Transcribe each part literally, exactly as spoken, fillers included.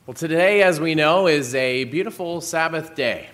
Well, today, as we know, is a beautiful Sabbath day.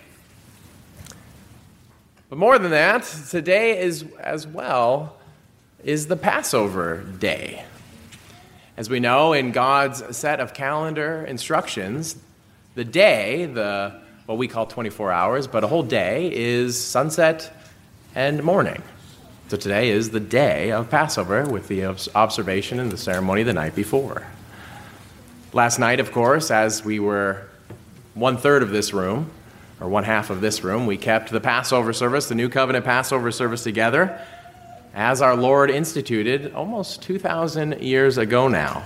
But more than that, today is as well is the Passover day. As we know, in God's set of calendar instructions, the day, the what we call twenty-four hours, but a whole day, is sunset and morning. So today is the day of Passover with the observation and the ceremony the night before. Last night, of course, as we were one-third of this room, or one-half of this room, we kept the Passover service, the New Covenant Passover service together, as our Lord instituted almost two thousand years ago now.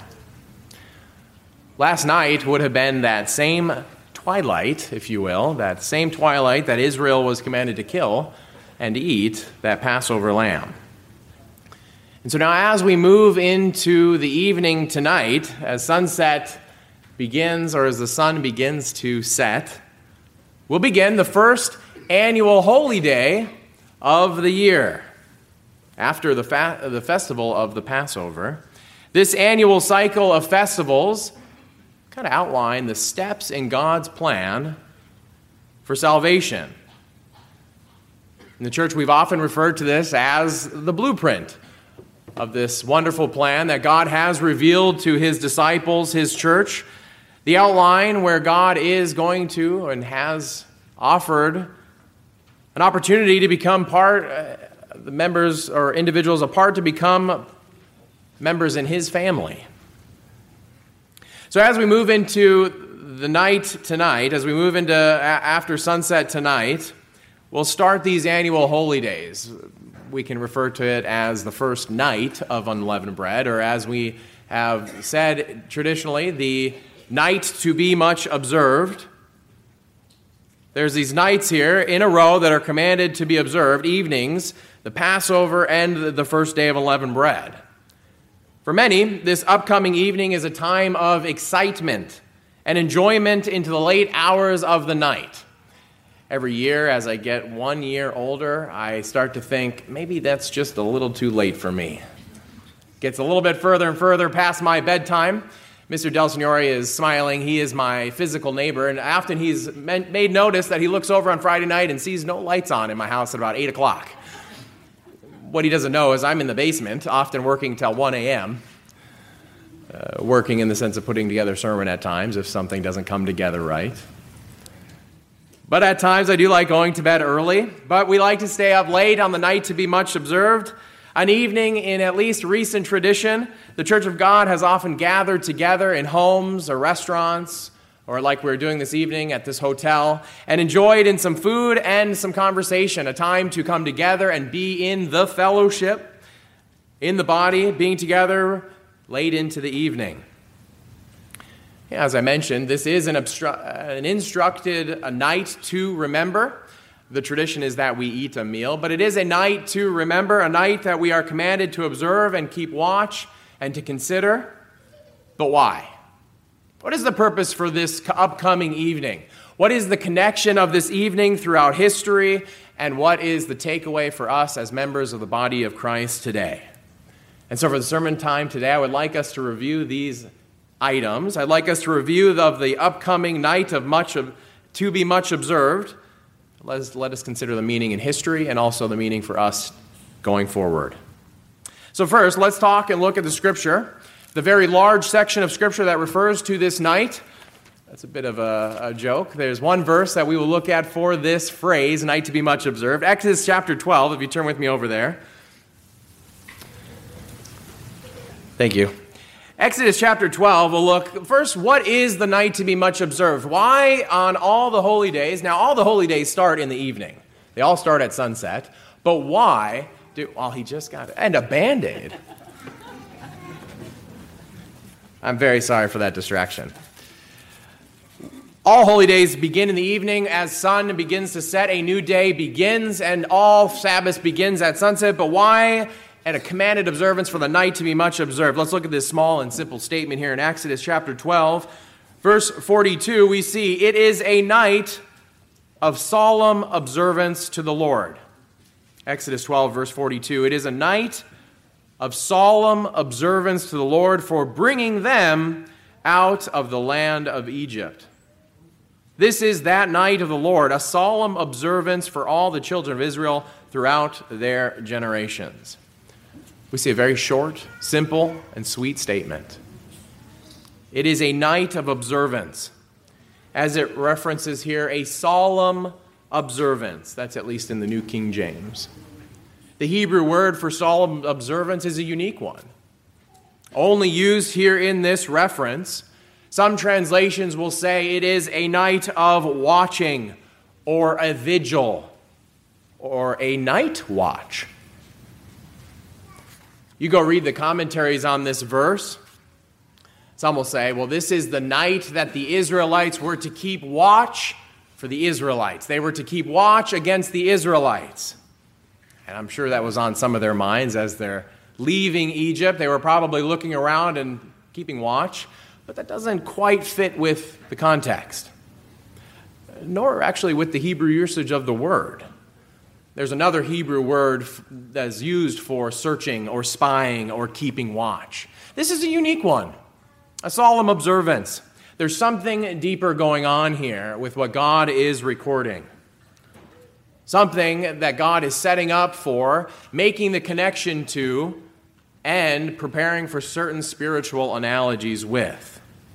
Last night would have been that same twilight, if you will, that same twilight that Israel was commanded to kill and to eat, that Passover lamb. And so now as we move into the evening tonight, as sunset begins, or as the sun begins to set, we'll begin the first annual holy day of the year, after the, fa- the festival of the Passover. This annual cycle of festivals kind of outline the steps in God's plan for salvation. In the church, we've often referred to this as the blueprint of this wonderful plan that God has revealed to his disciples, his church, the outline where God is going to and has offered an opportunity to become part, uh, the members or individuals apart to become members in his family. So as we move into the night tonight, as we move into a- after sunset tonight, we'll start these annual holy days. We can refer to it as the first night of unleavened bread, or as we have said traditionally, the night to be much observed. There's these nights here in a row that are commanded to be observed, evenings, the Passover and the first day of unleavened bread. For many, this upcoming evening is a time of excitement and enjoyment into the late hours of the night. Every year, as I get one year older, I start to think, maybe that's just a little too late for me. Gets a little bit further and further past my bedtime. Mister Del Signore is smiling. He is my physical neighbor, and often he's made notice that he looks over on Friday night and sees no lights on in my house at about eight o'clock. What he doesn't know is I'm in the basement, often working till one a.m., uh, working in the sense of putting together a sermon at times if something doesn't come together right. But at times I do like going to bed early, but we like to stay up late on the night to be much observed. An evening in at least recent tradition, the Church of God has often gathered together in homes or restaurants, or like we're doing this evening at this hotel, and enjoyed in some food and some conversation, a time to come together and be in the fellowship, in the body, being together late into the evening. As I mentioned, this is an, obstru- an instructed a night to remember. The tradition is that we eat a meal, but it is a night to remember, a night that we are commanded to observe and keep watch and to consider. But why? What is the purpose for this upcoming evening? What is the connection of this evening throughout history? And what is the takeaway for us as members of the body of Christ today? And so for the sermon time today, I would like us to review these items. I'd like us to review of the upcoming night of much of, to be much observed. Let us, let us consider the meaning in history and also the meaning for us going forward. So first, let's talk and look at the Scripture, the very large section of Scripture that refers to this night. That's a bit of a, a joke. There's one verse that we will look at for this phrase, night to be much observed. Exodus chapter twelve, if you turn with me over there. Thank you. Exodus chapter twelve, we'll look, first, what is the night to be much observed? Why on all the holy days? Now, all the holy days start in the evening. They all start at sunset. But why do, well, he just got it. And a Band-Aid. I'm very sorry for that distraction. All holy days begin in the evening. As sun begins to set, a new day begins, and all Sabbath begins at sunset. But why? And a commanded observance for the night to be much observed. Let's look at this small and simple statement here in Exodus chapter twelve, verse forty-two. We see, it is a night of solemn observance to the Lord. Exodus twelve, verse forty-two. It is a night of solemn observance to the Lord for bringing them out of the land of Egypt. This is that night of the Lord, a solemn observance for all the children of Israel throughout their generations. We see a very short, simple, and sweet statement. It is a night of observance. As it references here, a solemn observance. That's at least in the New King James. The Hebrew word for solemn observance is a unique one. Only used here in this reference. Some translations will say it is a night of watching or a vigil or a night watch. You go read the commentaries on this verse. Some will say, well, this is the night that the Israelites were to keep watch for the Israelites. They were to keep watch against the Israelites. And I'm sure that was on some of their minds as they're leaving Egypt. They were probably looking around and keeping watch. But that doesn't quite fit with the context, nor actually with the Hebrew usage of the word. There's another Hebrew word that is used for searching or spying or keeping watch. This is a unique one, a solemn observance. There's something deeper going on here with what God is recording. Something that God is setting up for, making the connection to, and preparing for certain spiritual analogies with.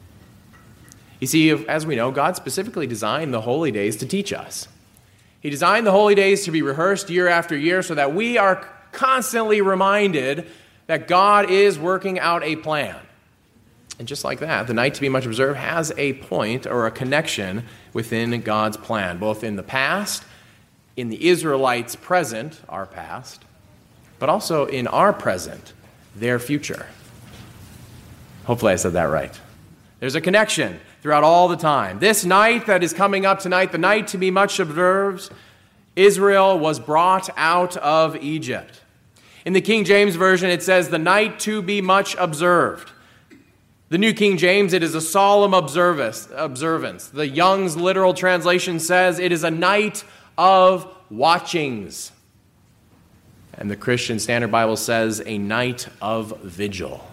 You see, as we know, God specifically designed the holy days to teach us. He designed the holy days to be rehearsed year after year so that we are constantly reminded that God is working out a plan. And just like that, the night to be much observed has a point or a connection within God's plan, both in the past, in the Israelites' present, our past, but also in our present, their future. Hopefully I said that right. There's a connection throughout all the time. This night that is coming up tonight, the night to be much observed, Israel was brought out of Egypt. In the King James Version, it says, the night to be much observed. The New King James, it is a solemn observance. observance. The Young's literal translation says it is a night of watchings. And the Christian Standard Bible says a night of vigil.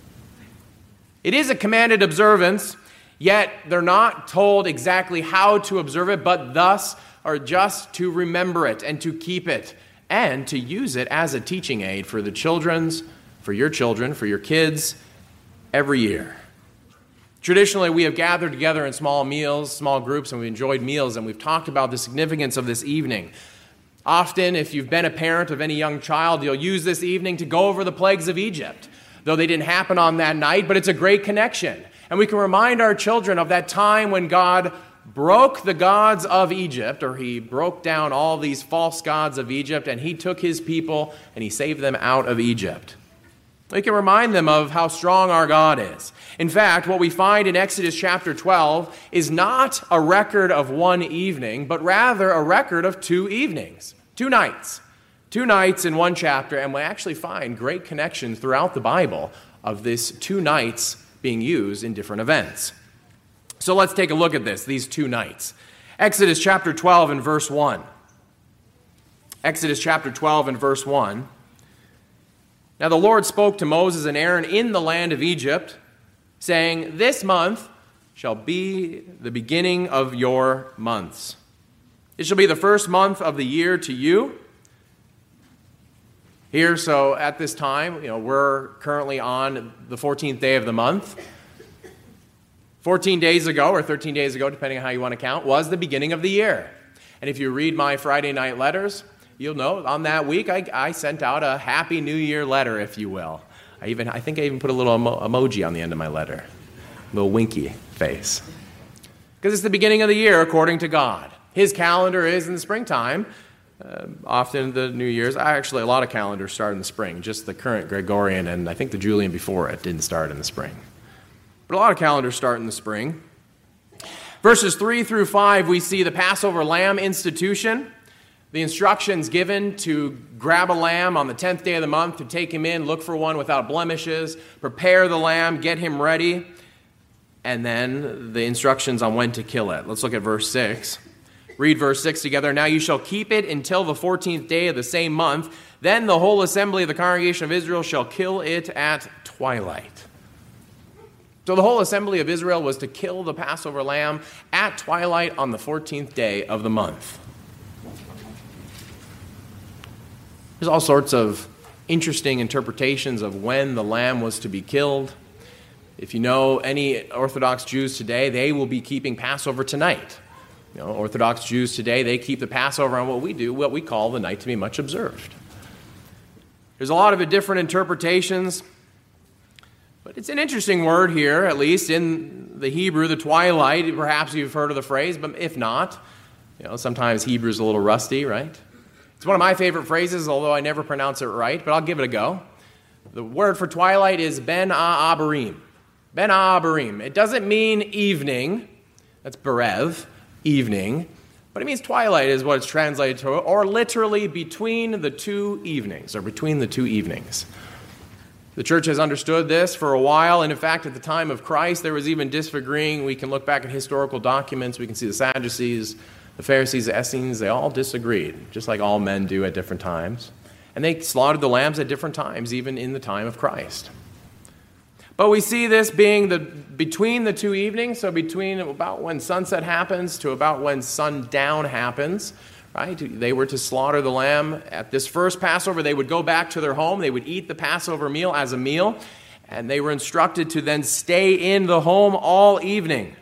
It is a commanded observance, yet they're not told exactly how to observe it, but thus are just to remember it and to keep it and to use it as a teaching aid for the children's, for your children, for your kids, every year. Traditionally, we have gathered together in small meals, small groups, and we've enjoyed meals, and we've talked about the significance of this evening. Often, if you've been a parent of any young child, you'll use this evening to go over the plagues of Egypt, though they didn't happen on that night, but it's a great connection. And we can remind our children of that time when God broke the gods of Egypt, or he broke down all these false gods of Egypt, and he took his people and he saved them out of Egypt. We can remind them of how strong our God is. In fact, what we find in Exodus chapter twelve is not a record of one evening, but rather a record of two evenings, two nights. Two nights in one chapter, and we actually find great connections throughout the Bible of this two nights being used in different events. So let's take a look at this, these two nights. Exodus chapter twelve and verse one. Exodus chapter twelve and verse one. Now the Lord spoke to Moses and Aaron in the land of Egypt, saying, this month shall be the beginning of your months. It shall be the first month of the year to you. Here, so at this time, you know, we're currently on the fourteenth day of the month. fourteen days ago, or thirteen days ago, depending on how you want to count, was the beginning of the year. And if you read my Friday night letters, you'll know on that week I, I sent out a Happy New Year letter, if you will. I even I think I even put a little emo- emoji on the end of my letter, a little winky face. Because it's the beginning of the year according to God. His calendar is in the springtime. Uh, often the New Year's, actually a lot of calendars start in the spring. Just the current Gregorian and I think the Julian before it didn't start in the spring. But a lot of calendars start in the spring. Verses three through five, we see the Passover lamb institution. The instructions given to grab a lamb on the tenth day of the month, to take him in, look for one without blemishes, prepare the lamb, get him ready, and then the instructions on when to kill it. Let's look at verse six. Read verse six together. Now you shall keep it until the fourteenth day of the same month. Then the whole assembly of the congregation of Israel shall kill it at twilight. So the whole assembly of Israel was to kill the Passover lamb at twilight on the fourteenth day of the month. There's all sorts of interesting interpretations of when the lamb was to be killed. If you know any Orthodox Jews today, they will be keeping Passover tonight. You know, Orthodox Jews today, they keep the Passover on what we do, what we call the night to be much observed. There's a lot of different interpretations, but it's an interesting word here, at least in the Hebrew, the twilight. Perhaps you've heard of the phrase, but if not, you know, sometimes Hebrew's a little rusty, right? It's one of my favorite phrases, although I never pronounce it right, but I'll give it a go. The word for twilight is ben ha'abarim. Ben ha'abarim. It doesn't mean evening. That's berev, evening. But it means twilight is what it's translated to, or literally between the two evenings, or between the two evenings. The church has understood this for a while, and in fact, at the time of Christ, there was even disagreeing. We can look back at historical documents. We can see the Sadducees, the Pharisees, the Essenes, they all disagreed, just like all men do at different times. And they slaughtered the lambs at different times, even in the time of Christ. But we see this being the between the two evenings, so between about when sunset happens to about when sundown happens, right? They were to slaughter the lamb at this first Passover. They would go back to their home. They would eat the Passover meal as a meal, and they were instructed to then stay in the home all evening.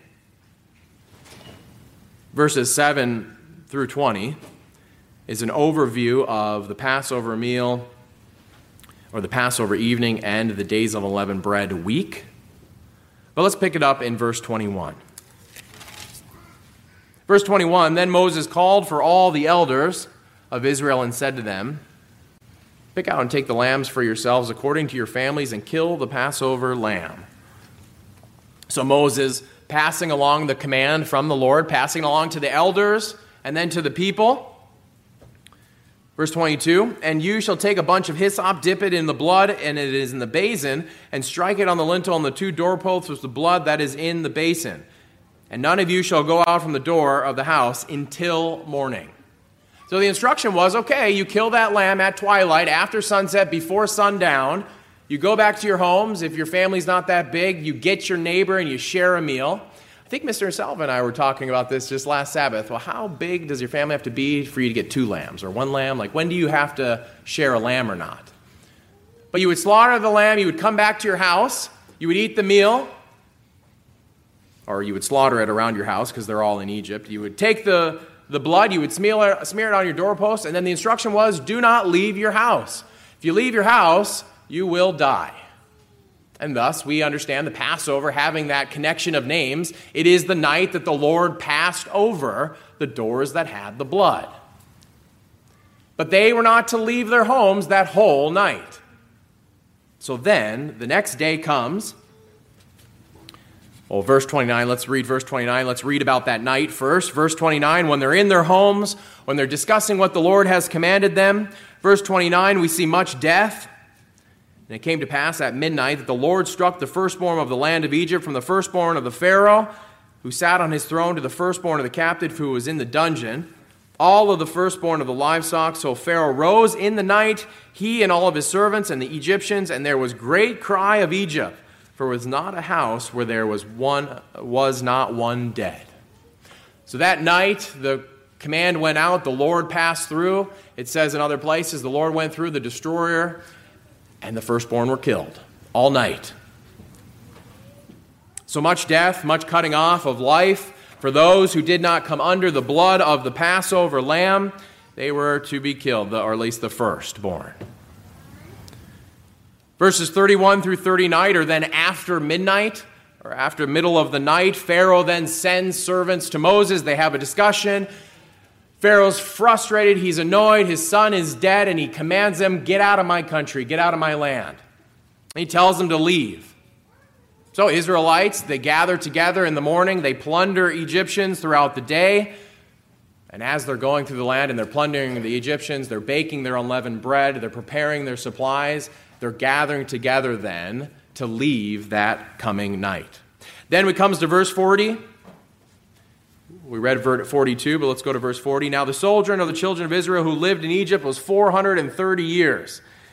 Verses seven through twenty is an overview of the Passover meal, or the Passover evening, and the Days of Unleavened Bread week. But let's pick it up in verse twenty-one. Verse twenty-one, then Moses called for all the elders of Israel and said to them, pick out and take the lambs for yourselves according to your families and kill the Passover lamb. So Moses, passing along the command from the Lord, passing along to the elders and then to the people. Verse twenty-two, and you shall take a bunch of hyssop, dip it in the blood, and it is in the basin, and strike it on the lintel and the two doorposts with the blood that is in the basin. And none of you shall go out from the door of the house until morning. So the instruction was, okay, you kill that lamb at twilight, after sunset, before sundown. You go back to your homes. If your family's not that big, you get your neighbor and you share a meal. I think Mister Salva and I were talking about this just last Sabbath. Well, how big does your family have to be for you to get two lambs or one lamb? Like, when do you have to share a lamb or not? But you would slaughter the lamb, you would come back to your house, you would eat the meal, or you would slaughter it around your house because they're all in Egypt. You would take the, the blood, you would smear it, smear it on your doorpost, and then the instruction was, do not leave your house. If you leave your house, you will die. And thus, we understand the Passover having that connection of names. It is the night that the Lord passed over the doors that had the blood. But they were not to leave their homes that whole night. So then, the next day comes. Well, verse twenty-nine, let's read verse twenty-nine. Let's read about that night first. Verse twenty-nine, when they're in their homes, when they're discussing what the Lord has commanded them. Verse twenty-nine, we see much death. And it came to pass at midnight that the Lord struck the firstborn of the land of Egypt, from the firstborn of the Pharaoh, who sat on his throne, to the firstborn of the captive who was in the dungeon, all of the firstborn of the livestock. So Pharaoh rose in the night, he and all of his servants and the Egyptians, and there was great cry of Egypt, for it was not a house where there was one was not one dead. So that night the command went out, the Lord passed through. It says in other places, the Lord went through the destroyer, and the firstborn were killed all night. So much death, much cutting off of life for those who did not come under the blood of the Passover lamb. They were to be killed, or at least the firstborn. Verses thirty-one through thirty-nine are then after midnight, or after middle of the night. Pharaoh then sends servants to Moses. They have a discussion. Pharaoh's frustrated, he's annoyed, his son is dead, and he commands them, get out of my country, get out of my land. And he tells them to leave. So Israelites, they gather together in the morning, they plunder Egyptians throughout the day, and as they're going through the land and they're plundering the Egyptians, they're baking their unleavened bread, they're preparing their supplies, they're gathering together then to leave that coming night. Then it comes to verse forty. We read forty-two, but let's go to verse forty. Now the sojourn of the children of Israel who lived in Egypt was four hundred thirty years.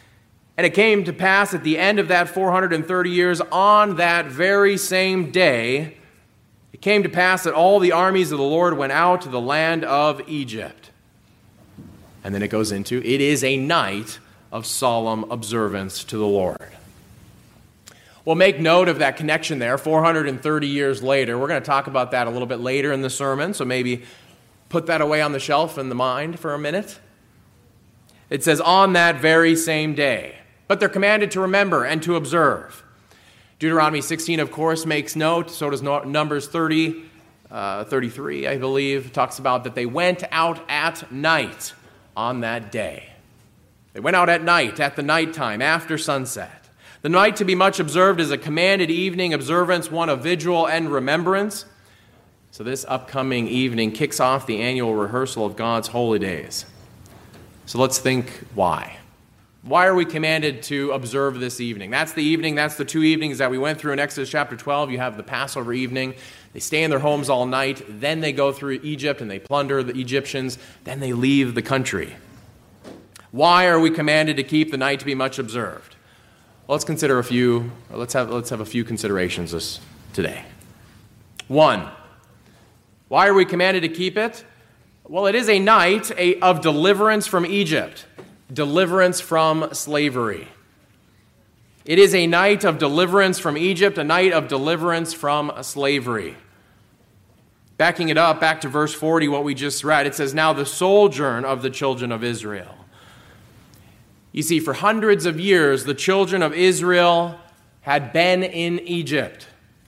And it came to pass at the end of that four hundred thirty years, on that very same day, it came to pass that all the armies of the Lord went out to the land of Egypt. And then it goes into, it is a night of solemn observance to the Lord. We'll make note of that connection there, four hundred thirty years later. We're going to talk about that a little bit later in the sermon, so maybe put that away on the shelf in the mind for a minute. It says, on that very same day. But they're commanded to remember and to observe. Deuteronomy sixteen, of course, makes note. So does Numbers thirty, uh, thirty-three, I believe, talks about that they went out at night on that day. They went out at night, at the nighttime, after sunset. The night to be much observed is a commanded evening observance, one of vigil and remembrance. So this upcoming evening kicks off the annual rehearsal of God's holy days. So let's think why. Why are we commanded to observe this evening? That's the evening, that's the two evenings that we went through in Exodus chapter twelve. You have the Passover evening. They stay in their homes all night. Then they go through Egypt and they plunder the Egyptians. Then they leave the country. Why are we commanded to keep the night to be much observed? Well, let's consider a few, or let's have, let's have a few considerations this today. One, why are we commanded to keep it? Well, it is a night a, of deliverance from Egypt. Deliverance from slavery. It is a night of deliverance from Egypt, a night of deliverance from slavery. Backing it up, back to verse forty, what we just read, it says, now the sojourn of the children of Israel. You see, for hundreds of years, the children of Israel had been in Egypt.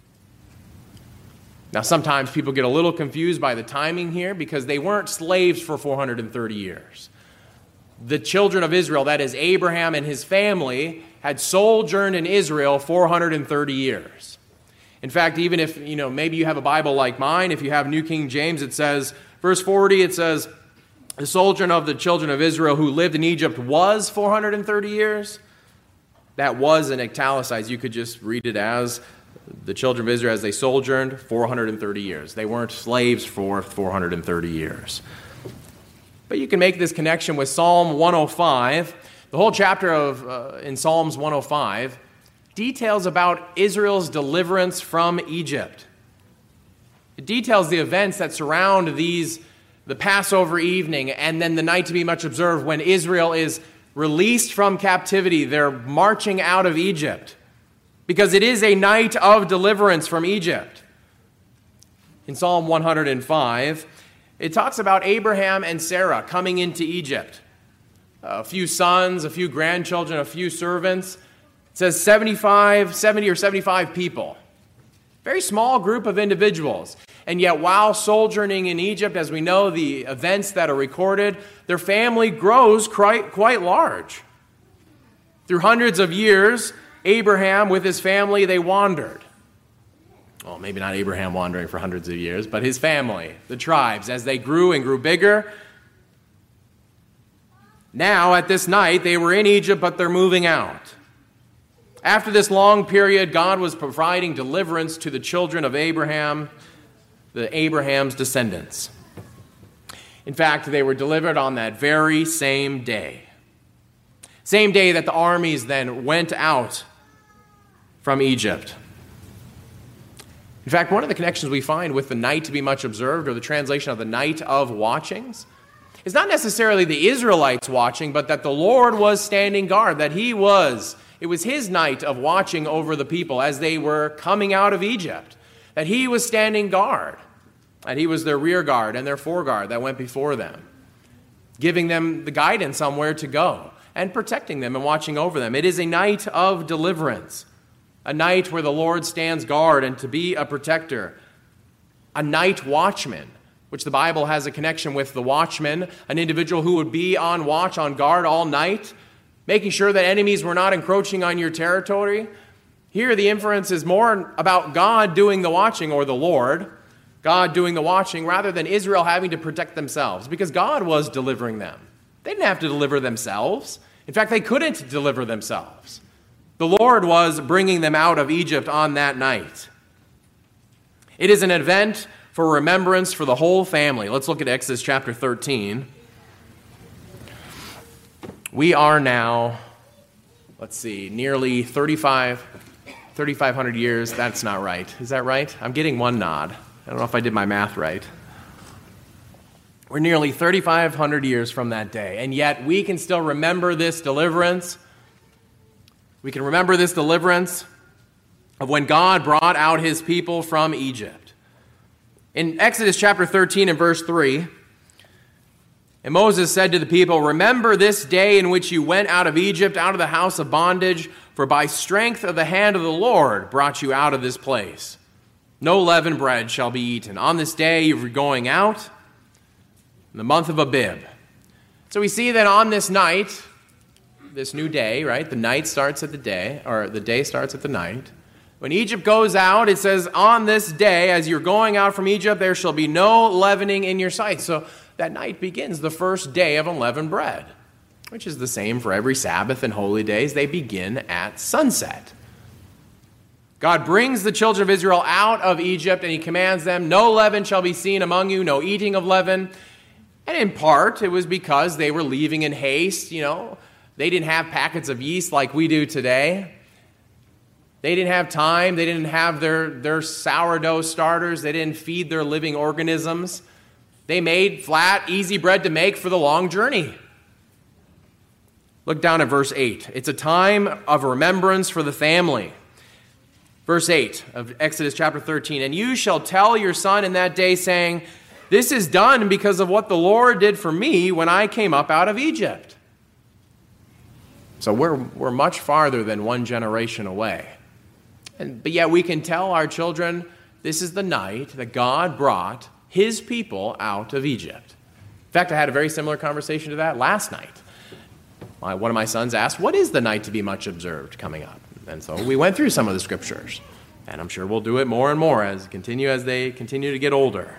Now, sometimes people get a little confused by the timing here because they weren't slaves for four hundred thirty years. The children of Israel, that is Abraham and his family, had sojourned in Israel four hundred thirty years. In fact, even if, you know, maybe you have a Bible like mine, if you have New King James, it says, verse forty, it says, the sojourn of the children of Israel who lived in Egypt was four hundred thirty years. That was in italicized. You could just read it as the children of Israel as they sojourned four hundred thirty years. They weren't slaves for four hundred thirty years. But you can make this connection with Psalm one oh five. The whole chapter of uh, in Psalms one oh five details about Israel's deliverance from Egypt. It details the events that surround these, the Passover evening, and then the night to be much observed when Israel is released from captivity. They're marching out of Egypt because it is a night of deliverance from Egypt. In Psalm one oh five, it talks about Abraham and Sarah coming into Egypt. A few sons, a few grandchildren, a few servants. It says seventy-five, seventy or seventy-five people. Very small group of individuals. And yet while sojourning in Egypt, as we know the events that are recorded, their family grows quite, quite large. Through hundreds of years, Abraham with his family, they wandered. Well, maybe not Abraham wandering for hundreds of years, but his family, the tribes, as they grew and grew bigger. Now, at this night, they were in Egypt, but they're moving out. After this long period, God was providing deliverance to the children of Abraham, the Abraham's descendants. In fact, they were delivered on that very same day. Same day that the armies then went out from Egypt. In fact, one of the connections we find with the night to be much observed, or the translation of the night of watchings, is not necessarily the Israelites watching, but that the Lord was standing guard, that he was, it was his night of watching over the people as they were coming out of Egypt, that he was standing guard, that he was their rear guard and their foreguard that went before them, giving them the guidance on where to go and protecting them and watching over them. It is a night of deliverance. A night where the Lord stands guard and to be a protector. A night watchman, which the Bible has a connection with the watchman, an individual who would be on watch, on guard all night, making sure that enemies were not encroaching on your territory. Here the inference is more about God doing the watching, or the Lord, God doing the watching, rather than Israel having to protect themselves, because God was delivering them. They didn't have to deliver themselves. In fact, they couldn't deliver themselves. The Lord was bringing them out of Egypt on that night. It is an event for remembrance for the whole family. Let's look at Exodus chapter thirteen. We are now, let's see, nearly thirty-five, thirty-five hundred years. That's not right. Is that right? I'm getting one nod. I don't know if I did my math right. We're nearly thirty-five hundred years from that day, and yet we can still remember this deliverance. We can remember this deliverance of when God brought out his people from Egypt. In Exodus chapter thirteen and verse three, and Moses said to the people, "Remember this day in which you went out of Egypt, out of the house of bondage, for by strength of the hand of the Lord brought you out of this place. No leavened bread shall be eaten. On this day you were going out, in the month of Abib." So we see that on this night, this new day, right? The night starts at the day, or the day starts at the night. When Egypt goes out, it says, on this day, as you're going out from Egypt, there shall be no leavening in your sight. So that night begins the first day of unleavened bread, which is the same for every Sabbath and holy days. They begin at sunset. God brings the children of Israel out of Egypt, and he commands them, no leaven shall be seen among you, no eating of leaven. And in part, it was because they were leaving in haste. You know, they didn't have packets of yeast like we do today. They didn't have time. They didn't have their, their sourdough starters. They didn't feed their living organisms. They made flat, easy bread to make for the long journey. Look down at verse eight. It's a time of remembrance for the family. Verse eight of Exodus chapter thirteen, "And you shall tell your son in that day, saying, this is done because of what the Lord did for me when I came up out of Egypt." So we're, we're much farther than one generation away. And, but yet we can tell our children, this is the night that God brought his people out of Egypt. In fact, I had a very similar conversation to that last night. My, one of my sons asked, what is the night to be much observed coming up? And so we went through some of the scriptures. And I'm sure we'll do it more and more as continue as they continue to get older.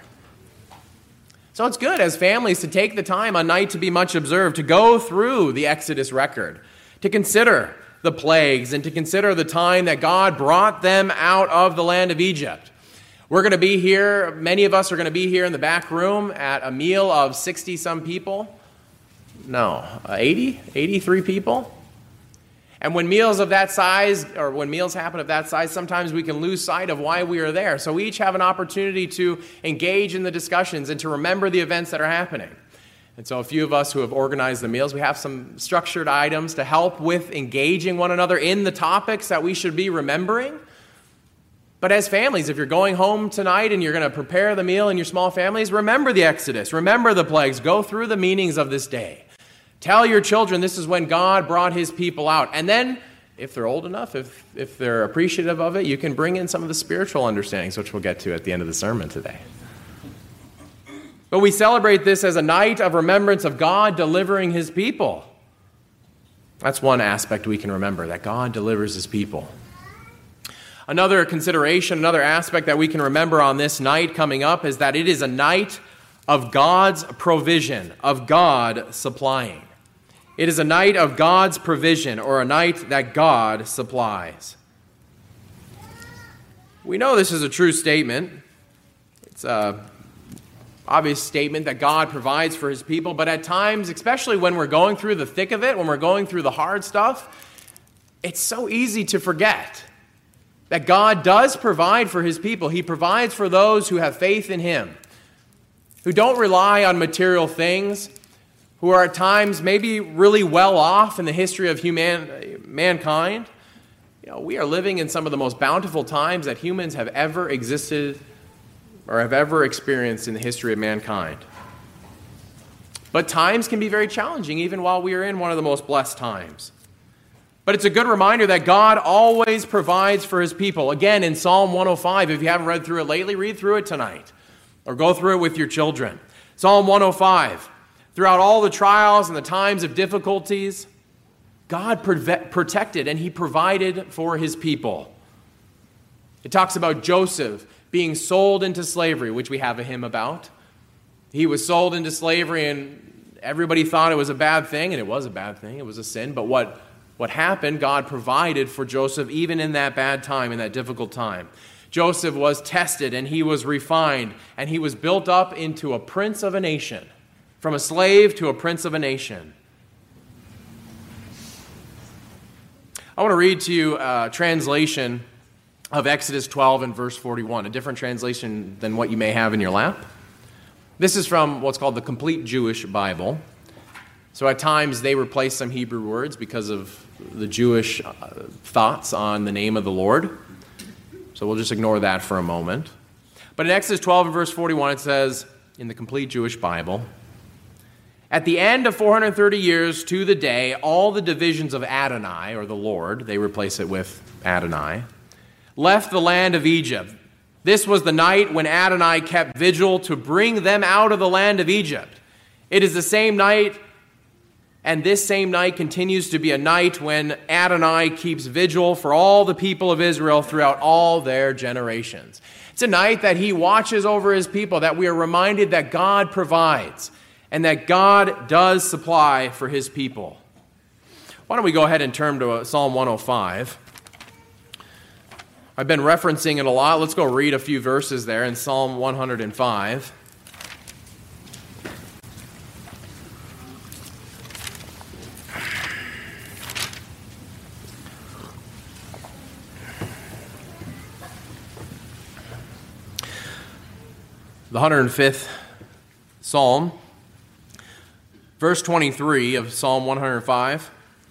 So it's good as families to take the time on night to be much observed, to go through the Exodus record, to consider the plagues, and to consider the time that God brought them out of the land of Egypt. We're going to be here, many of us are going to be here in the back room at a meal of sixty-some people. No, eighty, eighty-three people. And when meals of that size, or when meals happen of that size, sometimes we can lose sight of why we are there. So we each have an opportunity to engage in the discussions and to remember the events that are happening. And so a few of us who have organized the meals, we have some structured items to help with engaging one another in the topics that we should be remembering. But as families, if you're going home tonight and you're going to prepare the meal in your small families, remember the Exodus, remember the plagues, go through the meanings of this day. Tell your children this is when God brought his people out. And then, if they're old enough, if, if they're appreciative of it, you can bring in some of the spiritual understandings, which we'll get to at the end of the sermon today. But we celebrate this as a night of remembrance of God delivering his people. That's one aspect we can remember, that God delivers his people. Another consideration, another aspect that we can remember on this night coming up is that it is a night of God's provision, of God supplying. It is a night of God's provision, or a night that God supplies. We know this is a true statement. It's a obvious statement that God provides for his people, but at times, especially when we're going through the thick of it, when we're going through the hard stuff, it's so easy to forget that God does provide for his people. He provides for those who have faith in him, who don't rely on material things, who are at times maybe really well off in the history of human, mankind. You know, we are living in some of the most bountiful times that humans have ever existed or have ever experienced in the history of mankind. But times can be very challenging even while we are in one of the most blessed times. But it's a good reminder that God always provides for his people. Again, in Psalm one oh five, if you haven't read through it lately, read through it tonight. Or go through it with your children. Psalm one oh five. Throughout all the trials and the times of difficulties, God protected and he provided for his people. It talks about Joseph being sold into slavery, which we have a hymn about. He was sold into slavery and everybody thought it was a bad thing, and it was a bad thing. It was a sin. But what, what happened, God provided for Joseph even in that bad time, in that difficult time. Joseph was tested and he was refined and he was built up into a prince of a nation, from a slave to a prince of a nation. I want to read to you a translation of Exodus twelve and verse forty-one, a different translation than what you may have in your lap. This is from what's called the Complete Jewish Bible. So at times they replace some Hebrew words because of the Jewish uh, thoughts on the name of the Lord. So we'll just ignore that for a moment. But in Exodus twelve and verse forty-one, it says, in the Complete Jewish Bible, "At the end of four hundred thirty years to the day, all the divisions of Adonai, or the Lord," they replace it with Adonai, "left the land of Egypt. This was the night when Adonai kept vigil to bring them out of the land of Egypt. It is the same night, and this same night continues to be a night when Adonai keeps vigil for all the people of Israel throughout all their generations." It's a night that he watches over his people, that we are reminded that God provides and that God does supply for his people. Why don't we go ahead and turn to Psalm one oh five. I've been referencing it a lot. Let's go read a few verses there in Psalm one oh five. The one hundred fifth Psalm, verse twenty-three of Psalm one oh five.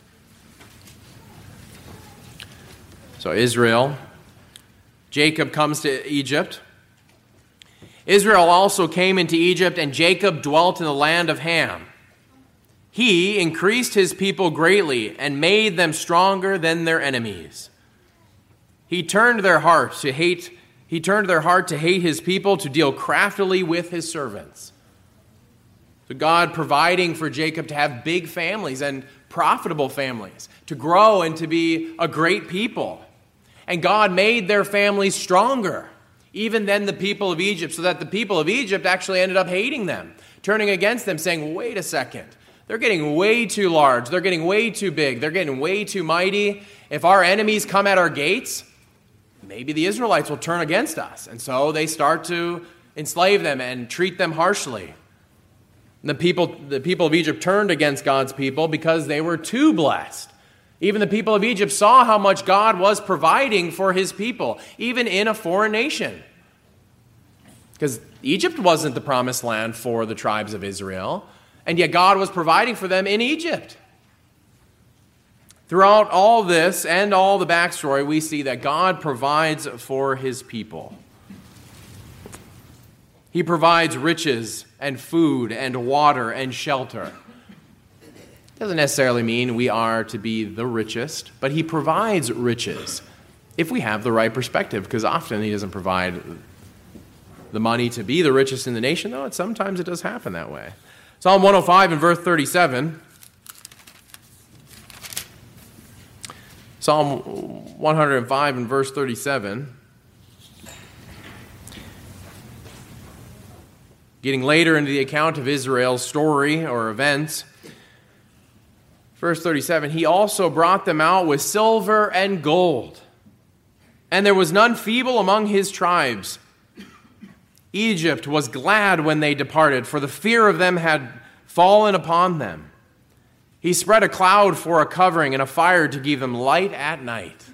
So Israel, Jacob comes to Egypt. Israel also came into Egypt, and Jacob dwelt in the land of Ham. He increased his people greatly and made them stronger than their enemies. He turned their hearts to hate He turned their heart to hate his people, to deal craftily with his servants. So God providing for Jacob to have big families and profitable families, to grow and to be a great people. And God made their families stronger, even than the people of Egypt, so that the people of Egypt actually ended up hating them, turning against them, saying, wait a second, they're getting way too large, they're getting way too big, they're getting way too mighty. If our enemies come at our gates, maybe the Israelites will turn against us. And so they start to enslave them and treat them harshly. And the people, the people of Egypt turned against God's people because they were too blessed. Even the people of Egypt saw how much God was providing for his people, even in a foreign nation. Because Egypt wasn't the promised land for the tribes of Israel, and yet God was providing for them in Egypt. Throughout all this and all the backstory, we see that God provides for his people. He provides riches and food and water and shelter. Doesn't necessarily mean we are to be the richest, but he provides riches if we have the right perspective, because often he doesn't provide the money to be the richest in the nation, though sometimes it does happen that way. Psalm one oh five and verse thirty-seven. Psalm one oh five and verse thirty-seven. Getting later into the account of Israel's story or events. Verse thirty-seven, "He also brought them out with silver and gold, and there was none feeble among his tribes. Egypt was glad when they departed, for the fear of them had fallen upon them. He spread a cloud for a covering and a fire to give them light at night."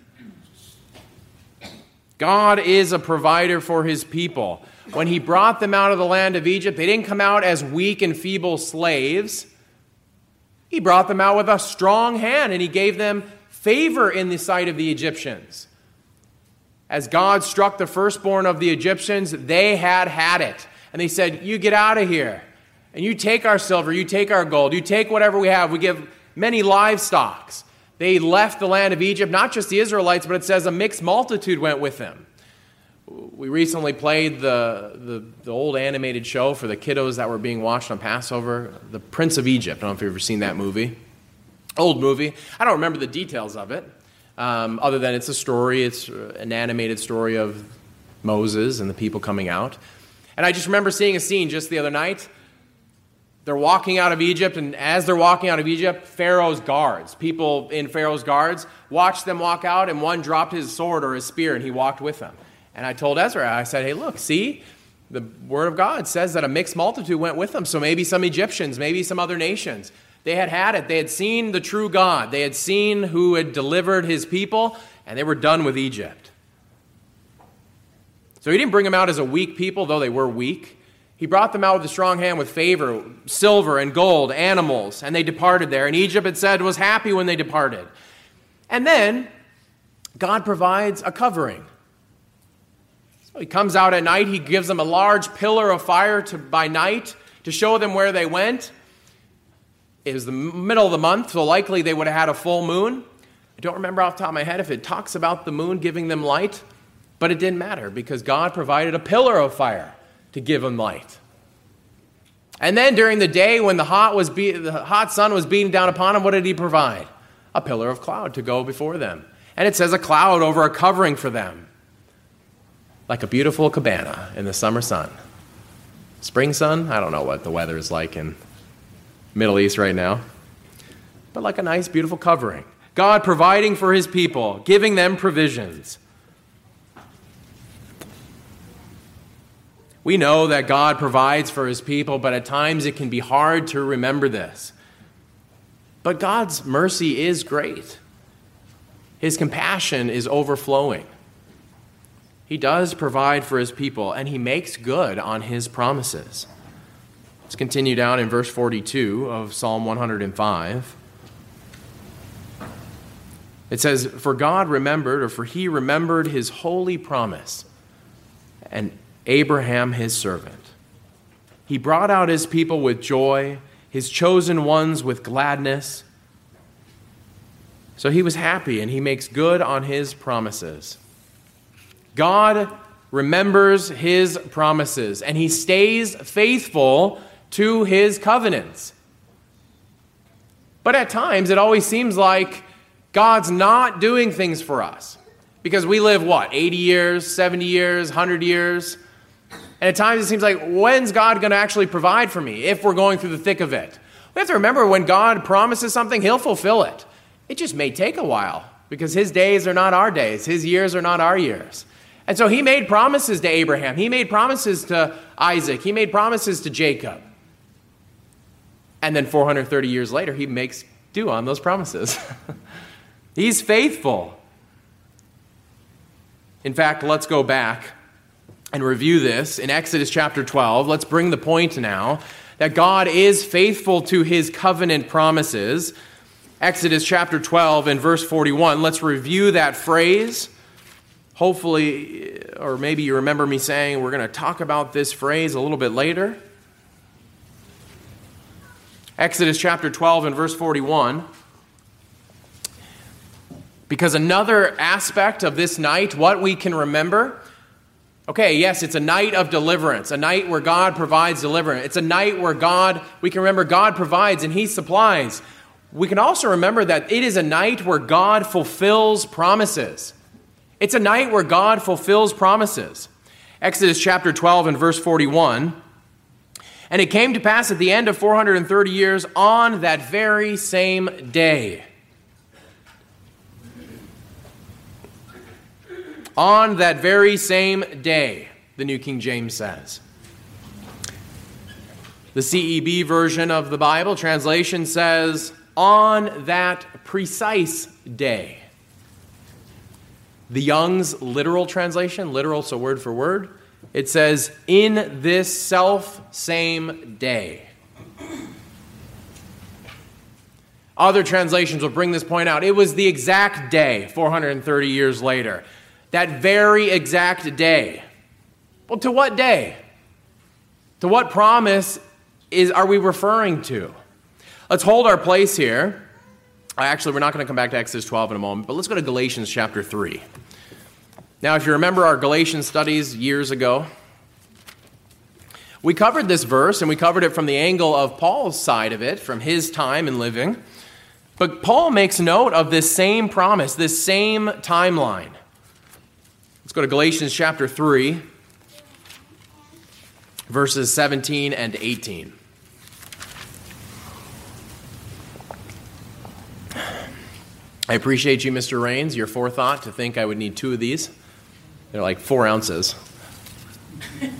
God is a provider for his people. When he brought them out of the land of Egypt, they didn't come out as weak and feeble slaves. He brought them out with a strong hand, and he gave them favor in the sight of the Egyptians. As God struck the firstborn of the Egyptians, they had had it. And they said, "You get out of here. And you take our silver, you take our gold, you take whatever we have. We give many livestock." They left the land of Egypt, not just the Israelites, but it says a mixed multitude went with them. We recently played the, the, the old animated show for the kiddos that were being watched on Passover, The Prince of Egypt. I don't know if you've ever seen that movie. Old movie. I don't remember the details of it, um, other than it's a story. It's an animated story of Moses and the people coming out. And I just remember seeing a scene just the other night. They're walking out of Egypt, and as they're walking out of Egypt, Pharaoh's guards, people in Pharaoh's guards, watched them walk out, and one dropped his sword or his spear, and he walked with them. And I told Ezra, I said, hey, look, see, the Word of God says that a mixed multitude went with them, so maybe some Egyptians, maybe some other nations. They had had it. They had seen the true God. They had seen who had delivered his people, and they were done with Egypt. So he didn't bring them out as a weak people, though they were weak. He brought them out with a strong hand with favor, silver and gold, animals, and they departed there. And Egypt, it said, was happy when they departed. And then God provides a covering. So he comes out at night. He gives them a large pillar of fire to, by night to show them where they went. It was the middle of the month, so likely they would have had a full moon. I don't remember off the top of my head if it talks about the moon giving them light, but it didn't matter because God provided a pillar of fire to give them light. And then during the day when the hot, was be- the hot sun was beating down upon them, what did he provide? A pillar of cloud to go before them. And it says a cloud over a covering for them, like a beautiful cabana in the summer sun. Spring sun? I don't know what the weather is like in Middle East right now, but like a nice, beautiful covering. God providing for his people, giving them provisions. We know that God provides for his people, but at times it can be hard to remember this. But God's mercy is great. His compassion is overflowing. He does provide for his people, and he makes good on his promises. Let's continue down in verse forty-two of Psalm one hundred five. It says, "For God remembered, or for he remembered his holy promise, and Abraham his servant. He brought out his people with joy, his chosen ones with gladness." So he was happy, and he makes good on his promises. God remembers his promises, and he stays faithful to his covenants. But at times, it always seems like God's not doing things for us. Because we live, what, eighty years, seventy years, one hundred years? And at times it seems like, when's God going to actually provide for me if we're going through the thick of it? We have to remember when God promises something, he'll fulfill it. It just may take a while because his days are not our days. His years are not our years. And so he made promises to Abraham. He made promises to Isaac. He made promises to Jacob. And then four hundred thirty years later, he makes do on those promises. He's faithful. In fact, let's go back and review this in Exodus chapter twelve. Let's bring the point now that God is faithful to his covenant promises. Exodus chapter twelve and verse forty-one. Let's review that phrase. Hopefully, or maybe you remember me saying we're going to talk about this phrase a little bit later. Exodus chapter twelve and verse forty-one. Because another aspect of this night, what we can remember, okay, yes, it's a night of deliverance, a night where God provides deliverance. It's a night where God, we can remember God provides and he supplies. We can also remember that it is a night where God fulfills promises. It's a night where God fulfills promises. Exodus chapter twelve and verse forty-one. "And it came to pass at the end of four hundred thirty years, on that very same day." On that very same day, the New King James says. The C E B version of the Bible translation says, on that precise day. The Young's literal translation, literal, so word for word, it says, in this self-same day. Other translations will bring this point out. It was the exact day, four hundred thirty years later. That very exact day. Well, to what day? To what promise is are we referring to? Let's hold our place here. Actually, we're not going to come back to Exodus twelve in a moment, but let's go to Galatians chapter three. Now, if you remember our Galatians studies years ago, we covered this verse, and we covered it from the angle of Paul's side of it, from his time and living. But Paul makes note of this same promise, this same timeline. Let's go to Galatians chapter three, verses seventeen and eighteen. I appreciate you, Mister Raines, your forethought to think I would need two of these. They're like four ounces.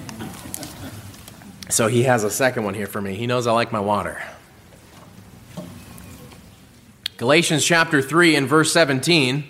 So he has a second one here for me. He knows I like my water. Galatians chapter three and verse seventeen.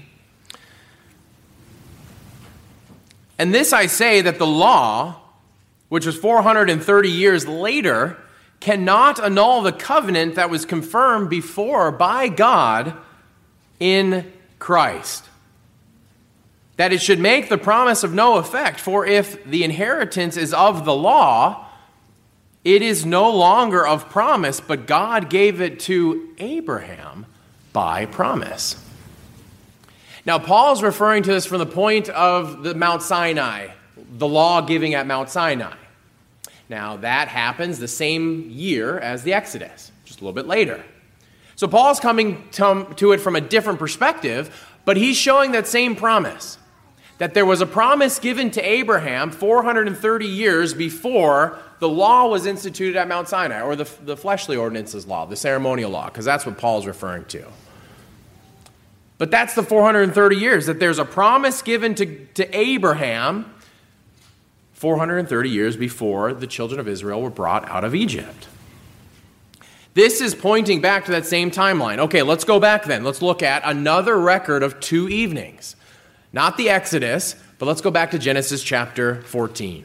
And this I say, that the law, which was four hundred thirty years later, cannot annul the covenant that was confirmed before by God in Christ, that it should make the promise of no effect. For if the inheritance is of the law, it is no longer of promise, but God gave it to Abraham by promise. Now, Paul's referring to this from the point of the Mount Sinai, the law giving at Mount Sinai. Now, that happens the same year as the Exodus, just a little bit later. So Paul's coming to, to it from a different perspective, but he's showing that same promise, that there was a promise given to Abraham four hundred thirty years before the law was instituted at Mount Sinai, or the, the fleshly ordinances law, the ceremonial law, because that's what Paul's referring to. But that's the four hundred thirty years, that there's a promise given to, to Abraham four hundred thirty years before the children of Israel were brought out of Egypt. This is pointing back to that same timeline. Okay, let's go back then. Let's look at another record of two evenings. Not the Exodus, but let's go back to Genesis chapter fourteen.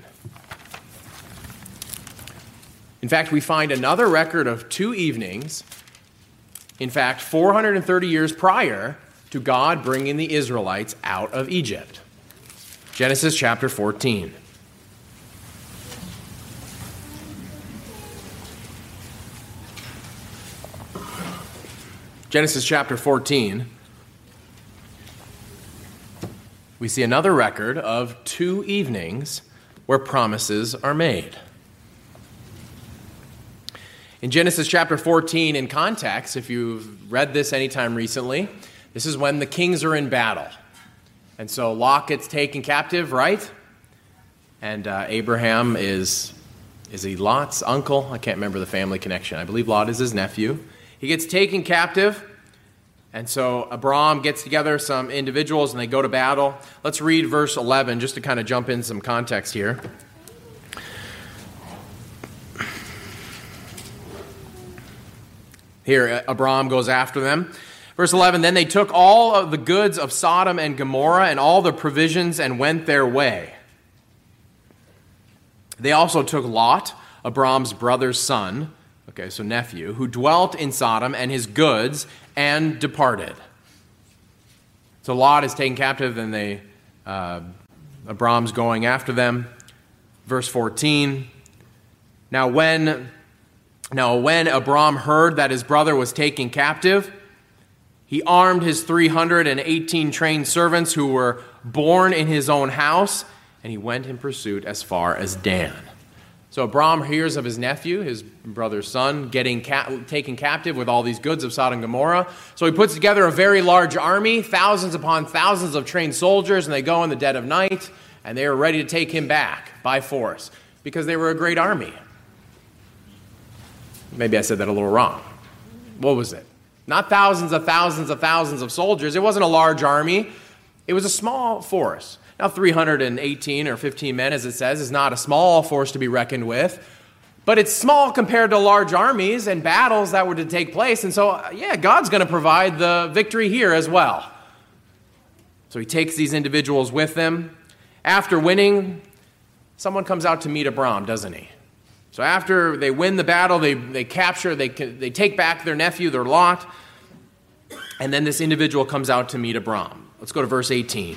In fact, we find another record of two evenings, in fact, four hundred thirty years prior to God bringing the Israelites out of Egypt. Genesis chapter fourteen. Genesis chapter fourteen, we see another record of two evenings where promises are made. In Genesis chapter fourteen, in context, if you've read this anytime recently, this is when the kings are in battle. And so Lot gets taken captive, right? And uh, Abraham is, is he Lot's uncle? I can't remember the family connection. I believe Lot is his nephew. He gets taken captive, and so Abram gets together some individuals, and they go to battle. Let's read verse eleven, just to kind of jump in some context here. Here, Abram goes after them. Verse eleven, then they took all of the goods of Sodom and Gomorrah and all the provisions and went their way. They also took Lot, Abram's brother's son, okay, so nephew, who dwelt in Sodom, and his goods, and departed. So Lot is taken captive, and they, uh, Abram's going after them. Verse fourteen, now when, now when Abram heard that his brother was taken captive, he armed his three hundred eighteen trained servants who were born in his own house, and he went in pursuit as far as Dan. So Abram hears of his nephew, his brother's son, getting ca- taken captive with all these goods of Sodom and Gomorrah. So he puts together a very large army, thousands upon thousands of trained soldiers, and they go in the dead of night, and they are ready to take him back by force because they were a great army. Maybe I said that a little wrong. What was it? Not thousands of thousands of thousands of soldiers. It wasn't a large army. It was a small force. Now, three hundred eighteen or fifteen men, as it says, is not a small force to be reckoned with, but it's small compared to large armies and battles that were to take place. And so, yeah, God's going to provide the victory here as well. So he takes these individuals with them. After winning, someone comes out to meet Abram, doesn't he? So after they win the battle, they, they capture, they, they take back their nephew, their Lot, and then this individual comes out to meet Abram. Let's go to verse eighteen.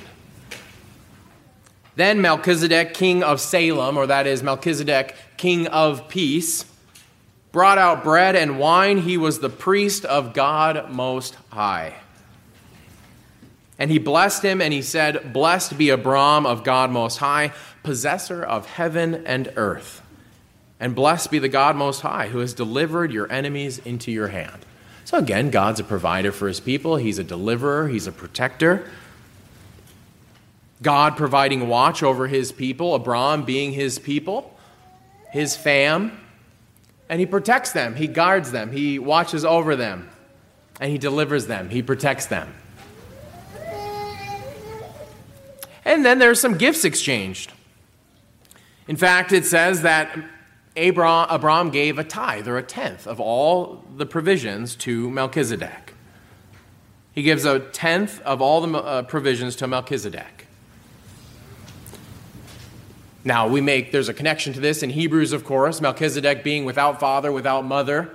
Then Melchizedek, king of Salem, or that is Melchizedek, king of peace, brought out bread and wine. He was the priest of God Most High. And he blessed him, and he said, blessed be Abram of God Most High, possessor of heaven and earth. And blessed be the God Most High, who has delivered your enemies into your hand. So again, God's a provider for his people. He's a deliverer. He's a protector. God providing watch over his people, Abram being his people, his fam, and he protects them, he guards them, he watches over them, and he delivers them, he protects them. And then there's some gifts exchanged. In fact, it says that Abram, Abram gave a tithe or a tenth of all the provisions to Melchizedek. He gives a tenth of all the uh, provisions to Melchizedek. Now, we make, there's a connection to this in Hebrews, of course, Melchizedek being without father, without mother.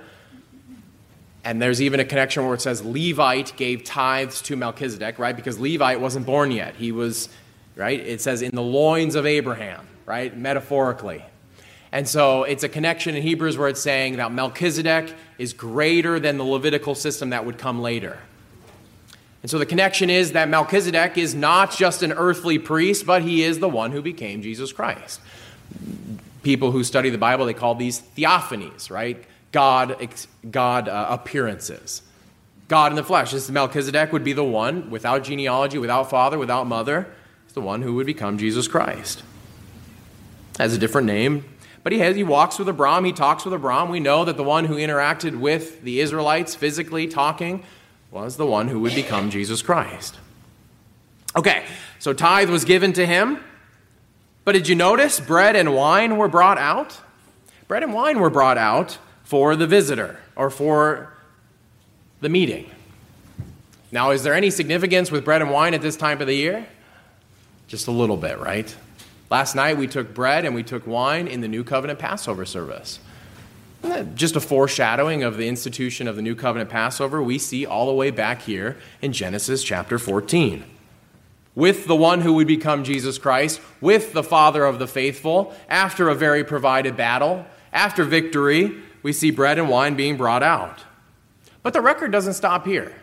And there's even a connection where it says Levite gave tithes to Melchizedek, right? Because Levite wasn't born yet. He was, right? It says in the loins of Abraham, right? Metaphorically. And so it's a connection in Hebrews where it's saying that Melchizedek is greater than the Levitical system that would come later. And so the connection is that Melchizedek is not just an earthly priest, but he is the one who became Jesus Christ. People who study the Bible, they call these theophanies, right? God, God uh, appearances. God in the flesh. This Melchizedek would be the one without genealogy, without father, without mother. He's the one who would become Jesus Christ. Has a different name, but he has, he walks with Abraham, he talks with Abraham. We know that the one who interacted with the Israelites physically talking was the one who would become Jesus Christ. Okay, so tithe was given to him, but did you notice bread and wine were brought out? Bread and wine were brought out for the visitor or for the meeting. Now, is there any significance with bread and wine at this time of the year? Just a little bit, right? Last night we took bread and we took wine in the New Covenant Passover service. Just a foreshadowing of the institution of the New Covenant Passover we see all the way back here in Genesis chapter fourteen. With the one who would become Jesus Christ, with the Father of the faithful, after a very provided battle, after victory, we see bread and wine being brought out. But the record doesn't stop here.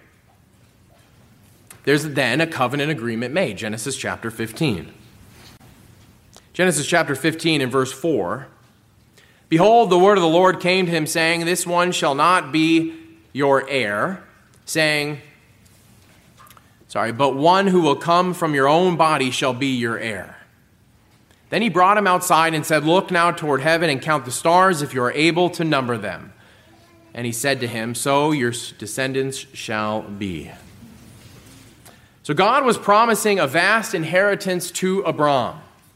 There's then a covenant agreement made, Genesis chapter fifteen. Genesis chapter fifteen and verse four. Behold, the word of the Lord came to him, saying, this one shall not be your heir, saying, sorry, but one who will come from your own body shall be your heir. Then he brought him outside and said, look now toward heaven and count the stars if you are able to number them. And he said to him, so your descendants shall be. So God was promising a vast inheritance to Abram.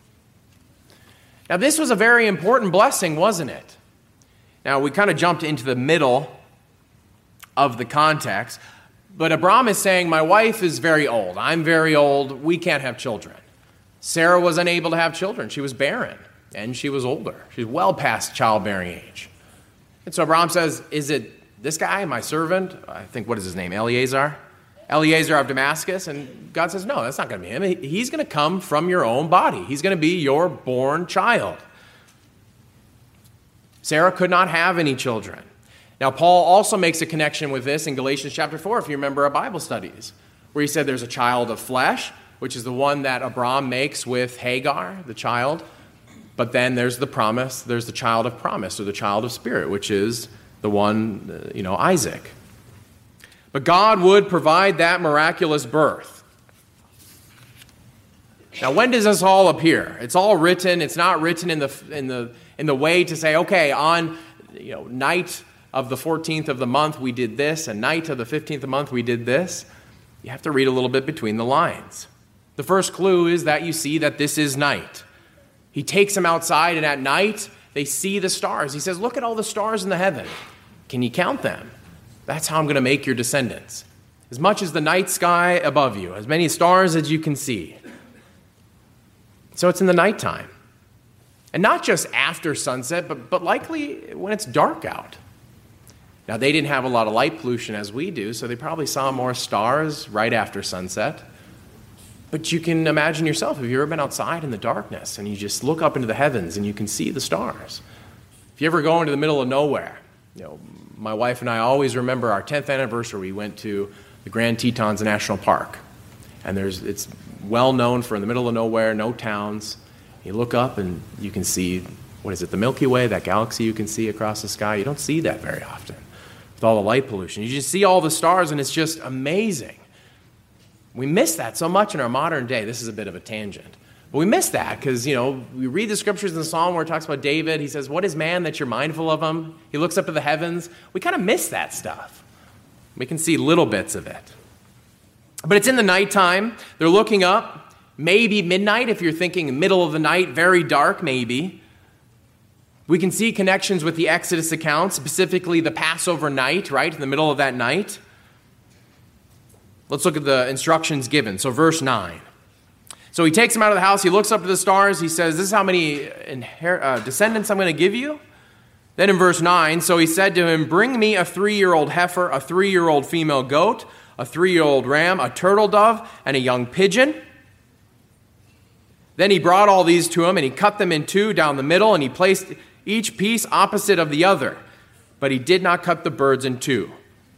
Now, this was a very important blessing, wasn't it? Now, we kind of jumped into the middle of the context, but Abram is saying, my wife is very old. I'm very old. We can't have children. Sarah was unable to have children. She was barren, and she was older. She's well past childbearing age. And so Abram says, is it this guy, my servant? I think, what is his name, Eliezer? Eliezer of Damascus, and God says, no, that's not going to be him. He's going to come from your own body. He's going to be your born child. Sarah could not have any children. Now, Paul also makes a connection with this in Galatians chapter four, if you remember our Bible studies, where he said there's a child of flesh, which is the one that Abram makes with Hagar, the child, but then there's the promise, there's the child of promise, or the child of spirit, which is the one, you know, Isaac. But God would provide that miraculous birth. Now, when does this all appear? It's all written. It's not written in the in the in the way to say, okay, on you know night of the fourteenth of the month we did this, and night of the fifteenth of the month we did this. You have to read a little bit between the lines. The first clue is that you see that this is night. He takes them outside, and at night they see the stars. He says, "Look at all the stars in the heaven. Can you count them? That's how I'm going to make your descendants. As much as the night sky above you, as many stars as you can see." So it's in the nighttime. And not just after sunset, but, but likely when it's dark out. Now, they didn't have a lot of light pollution as we do, so they probably saw more stars right after sunset. But you can imagine yourself, if you've ever been outside in the darkness and you just look up into the heavens and you can see the stars. If you ever go into the middle of nowhere, you know, my wife and I always remember our tenth anniversary. We went to the Grand Tetons National Park. And there's it's well known for in the middle of nowhere, no towns. You look up and you can see, what is it, the Milky Way, that galaxy you can see across the sky. You don't see that very often with all the light pollution. You just see all the stars and it's just amazing. We miss that so much in our modern day. This is a bit of a tangent. But we miss that because, you know, we read the scriptures in the Psalm where it talks about David. He says, what is man that you're mindful of him? He looks up to the heavens. We kind of miss that stuff. We can see little bits of it. But it's in the nighttime. They're looking up. Maybe midnight, if you're thinking middle of the night, very dark, maybe. We can see connections with the Exodus account, specifically the Passover night, right, in the middle of that night. Let's look at the instructions given. So verse nine. So he takes him out of the house. He looks up to the stars. He says, this is how many inher- uh, descendants I'm going to give you. Then in verse nine, so he said to him, bring me a three-year-old heifer, a three-year-old female goat, a three-year-old ram, a turtle dove, and a young pigeon. Then he brought all these to him, and he cut them in two down the middle, and he placed each piece opposite of the other. But he did not cut the birds in two.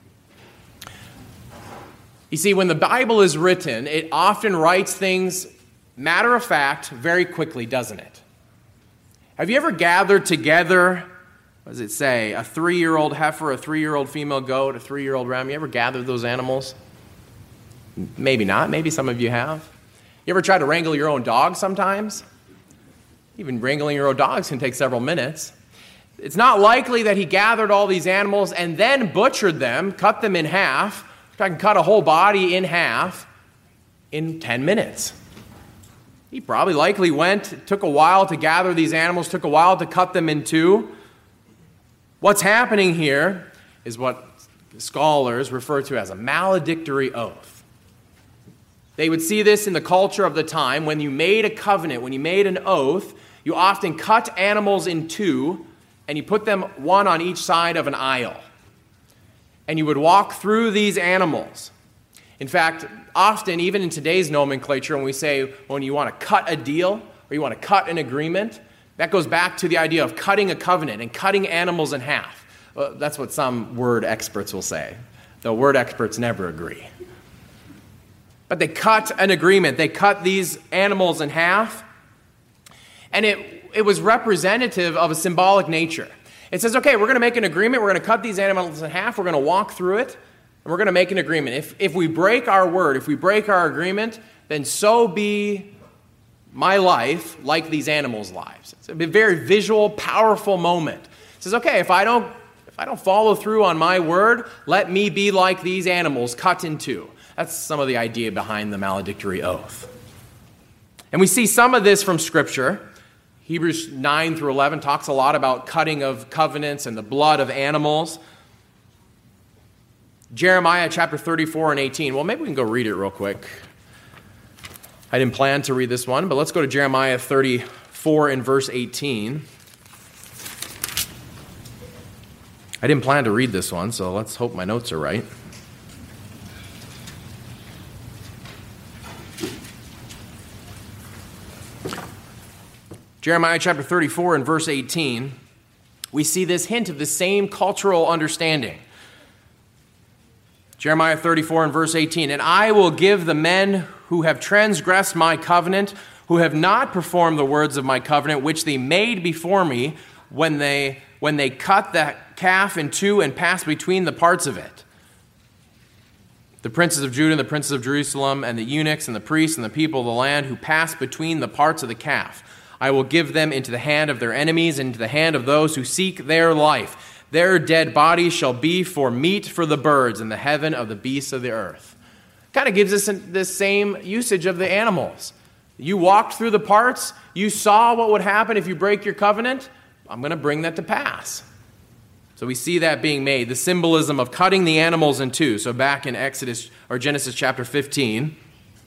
You see, when the Bible is written, it often writes things matter of fact very quickly, doesn't it? Have you ever gathered together, what does it say, a three-year-old heifer, a three-year-old female goat, a three-year-old ram? You ever gathered those animals? Maybe not. Maybe some of you have. You ever try to wrangle your own dog sometimes? Even wrangling your own dogs can take several minutes. It's not likely that he gathered all these animals and then butchered them, cut them in half. I can cut a whole body in half in ten minutes. He probably likely went, it took a while to gather these animals, took a while to cut them in two. What's happening here is what scholars refer to as a maledictory oath. They would see this in the culture of the time. When you made a covenant, when you made an oath, you often cut animals in two, and you put them one on each side of an aisle. And you would walk through these animals. In fact, often, even in today's nomenclature, when we say when you want to cut a deal or you want to cut an agreement, that goes back to the idea of cutting a covenant and cutting animals in half. Well, that's what some word experts will say, though word experts never agree. But they cut an agreement. They cut these animals in half, and it, it was representative of a symbolic nature. It says, okay, we're going to make an agreement. We're going to cut these animals in half. We're going to walk through it. And we're going to make an agreement. If, if we break our word, if we break our agreement, then so be my life like these animals' lives. It's a very visual, powerful moment. It says, okay, if I don't, if I don't follow through on my word, let me be like these animals cut in two. That's some of the idea behind the maledictory oath. And we see some of this from Scripture. Hebrews nine through eleven talks a lot about cutting of covenants and the blood of animals. Jeremiah chapter thirty-four and eighteen. Well, maybe we can go read it real quick. I didn't plan to read this one, but let's go to Jeremiah thirty-four and verse eighteen. I didn't plan to read this one, so let's hope my notes are right. Jeremiah chapter thirty-four and verse eighteen, we see this hint of the same cultural understanding. Jeremiah thirty-four and verse eighteen, and I will give the men who have transgressed my covenant, who have not performed the words of my covenant, which they made before me when they, when they cut the calf in two and passed between the parts of it. The princes of Judah and the princes of Jerusalem and the eunuchs and the priests and the people of the land who passed between the parts of the calf. I will give them into the hand of their enemies, and into the hand of those who seek their life. Their dead bodies shall be for meat for the birds and the heaven of the beasts of the earth. Kind of gives us this same usage of the animals. You walked through the parts. You saw what would happen if you break your covenant. I'm going to bring that to pass. So we see that being made, the symbolism of cutting the animals in two. So back in Exodus or Genesis chapter fifteen.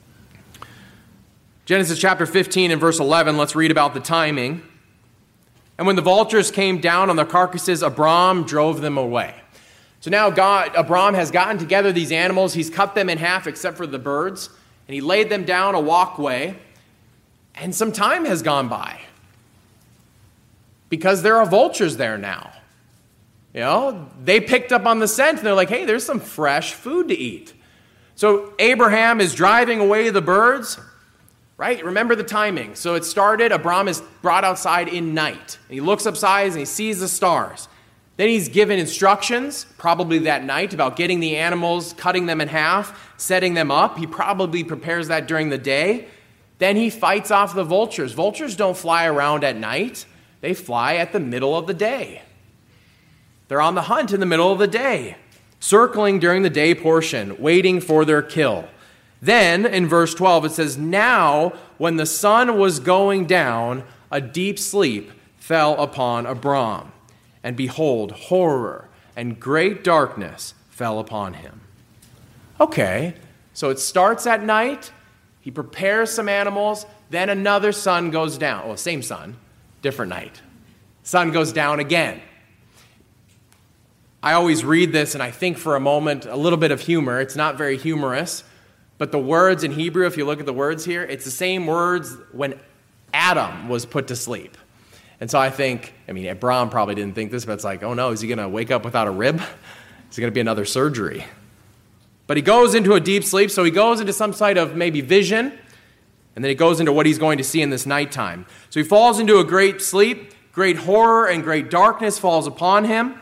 Genesis chapter fifteen and verse eleven, let's read about the timing. And when the vultures came down on their carcasses, Abram drove them away. So now God, Abram has gotten together these animals. He's cut them in half except for the birds. And he laid them down a walkway. And some time has gone by. Because there are vultures there now. You know, they picked up on the scent. And they're like, hey, there's some fresh food to eat. So Abraham is driving away the birds. Right? Remember the timing. So it started, Abram is brought outside in night. And he looks upside and he sees the stars. Then he's given instructions, probably that night, about getting the animals, cutting them in half, setting them up. He probably prepares that during the day. Then he fights off the vultures. Vultures don't fly around at night. They fly at the middle of the day. They're on the hunt in the middle of the day, circling during the day portion, waiting for their kill. Then, in verse twelve, it says, now, when the sun was going down, a deep sleep fell upon Abram. And behold, horror and great darkness fell upon him. Okay, So it starts at night, he prepares some animals, then another sun goes down. Well, same sun, different night. Sun goes down again. I always read this and I think for a moment a little bit of humor. It's not very humorous, but the words in Hebrew, if you look at the words here, it's the same words when Adam was put to sleep. And so I think, I mean, Abraham probably didn't think this, but it's like, oh no, is he going to wake up without a rib? Is it going to be another surgery? But he goes into a deep sleep, so he goes into some sort of maybe vision, and then he goes into what he's going to see in this nighttime. So he falls into a great sleep, great horror and great darkness falls upon him.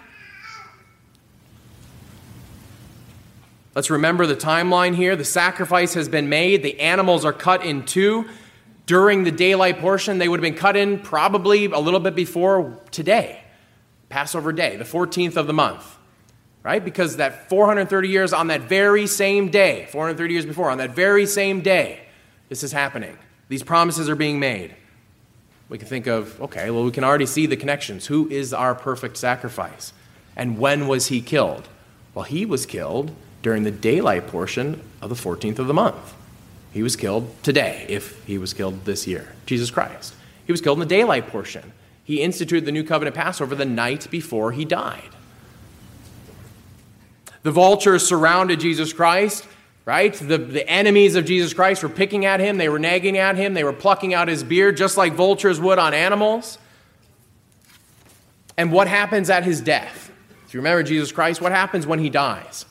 Let's remember the timeline here. The sacrifice has been made. The animals are cut in two. During the daylight portion, they would have been cut in probably a little bit before today, Passover day, the fourteenth of the month, right? Because that four hundred thirty years on that very same day, four hundred thirty years before, on that very same day, this is happening. These promises are being made. We can think of, okay, well, we can already see the connections. Who is our perfect sacrifice? And when was he killed? Well, he was killed during the daylight portion of the fourteenth of the month. He was killed today, if he was killed this year. Jesus Christ. He was killed in the daylight portion. He instituted the new covenant Passover the night before he died. The vultures surrounded Jesus Christ, right? The, the enemies of Jesus Christ were picking at him. They were nagging at him. They were plucking out his beard, just like vultures would on animals. And what happens at his death? If you remember Jesus Christ, what happens when he dies?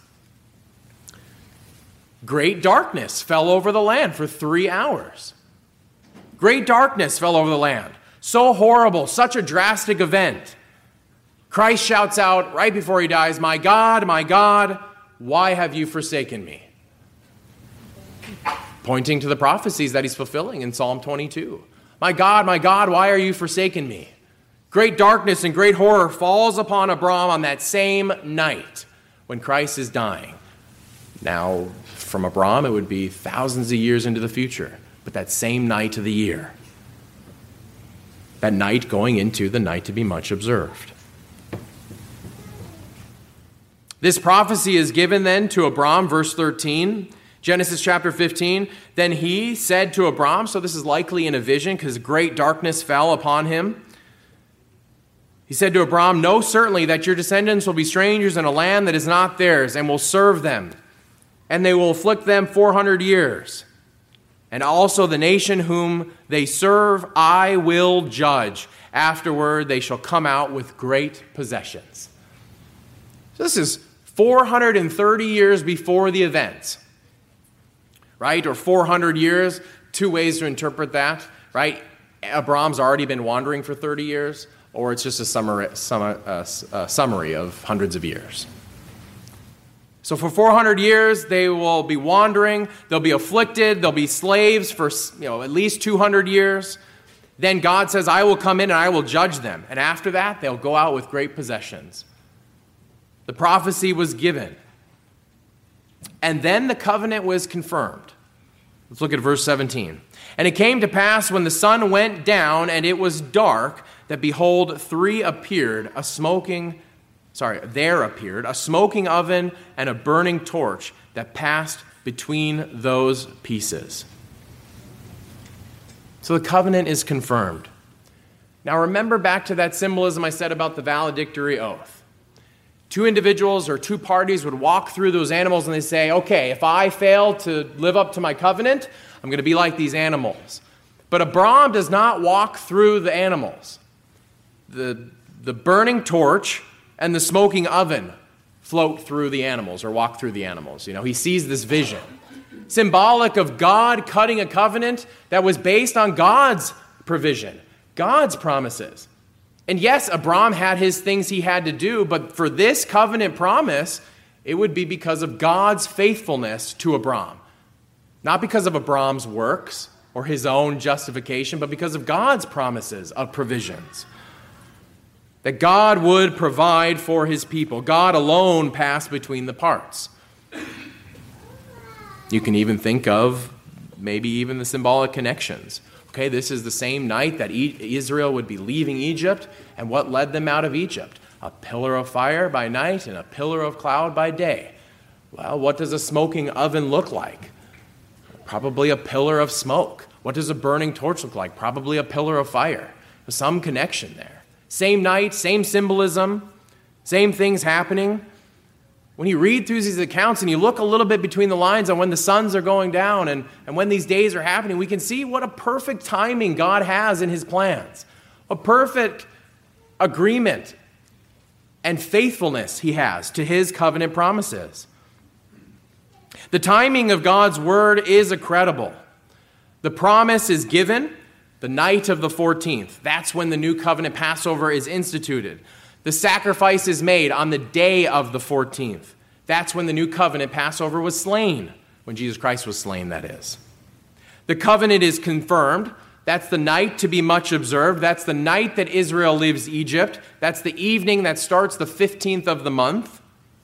Great darkness fell over the land for three hours. Great darkness fell over the land. So horrible, such a drastic event. Christ shouts out right before he dies, "My God, my God, why have you forsaken me?" Pointing to the prophecies that he's fulfilling in Psalm twenty-two. "My God, my God, why are you forsaken me?" Great darkness and great horror falls upon Abram on that same night when Christ is dying. Now, from Abram, it would be thousands of years into the future, but that same night of the year. That night going into the night to be much observed. This prophecy is given then to Abram, verse thirteen, Genesis chapter fifteen. Then he said to Abram, so this is likely in a vision because great darkness fell upon him. He said to Abram, "Know certainly that your descendants will be strangers in a land that is not theirs, and will serve them. And they will afflict them four hundred years. And also the nation whom they serve I will judge. Afterward they shall come out with great possessions." So this is four hundred thirty years before the event, right? Or four hundred years, two ways to interpret that, right? Abram's already been wandering for thirty years, or it's just a summary, uh, a summary of hundreds of years. So for four hundred years, they will be wandering, they'll be afflicted, they'll be slaves for you know at least two hundred years. Then God says, "I will come in and I will judge them." And after that, they'll go out with great possessions. The prophecy was given. And then the covenant was confirmed. Let's look at verse seventeen. "And it came to pass when the sun went down and it was dark, that behold, three appeared, a smoking Sorry, there appeared a smoking oven and a burning torch that passed between those pieces." So the covenant is confirmed. Now remember back to that symbolism I said about the valedictory oath. Two individuals or two parties would walk through those animals and they say, okay, if I fail to live up to my covenant, I'm going to be like these animals. But Abram does not walk through the animals. The, the burning torch and the smoking oven float through the animals or walk through the animals. You know, he sees this vision. Symbolic of God cutting a covenant that was based on God's provision, God's promises. And yes, Abram had his things he had to do, but for this covenant promise, it would be because of God's faithfulness to Abram. Not because of Abram's works or his own justification, but because of God's promises of provisions. That God would provide for his people. God alone passed between the parts. You can even think of maybe even the symbolic connections. Okay, this is the same night that Israel would be leaving Egypt, and what led them out of Egypt? A pillar of fire by night and a pillar of cloud by day. Well, what does a smoking oven look like? Probably a pillar of smoke. What does a burning torch look like? Probably a pillar of fire. There's some connection there. Same night, same symbolism, same things happening. When you read through these accounts and you look a little bit between the lines on when the suns are going down and, and when these days are happening, we can see what a perfect timing God has in his plans. A perfect agreement and faithfulness he has to his covenant promises. The timing of God's word is incredible. The promise is given the night of the fourteenth. That's when the new covenant Passover is instituted. The sacrifice is made on the day of the fourteenth. That's when the new covenant Passover was slain, when Jesus Christ was slain, that is. The covenant is confirmed. That's the night to be much observed. That's the night that Israel leaves Egypt. That's the evening that starts the fifteenth of the month.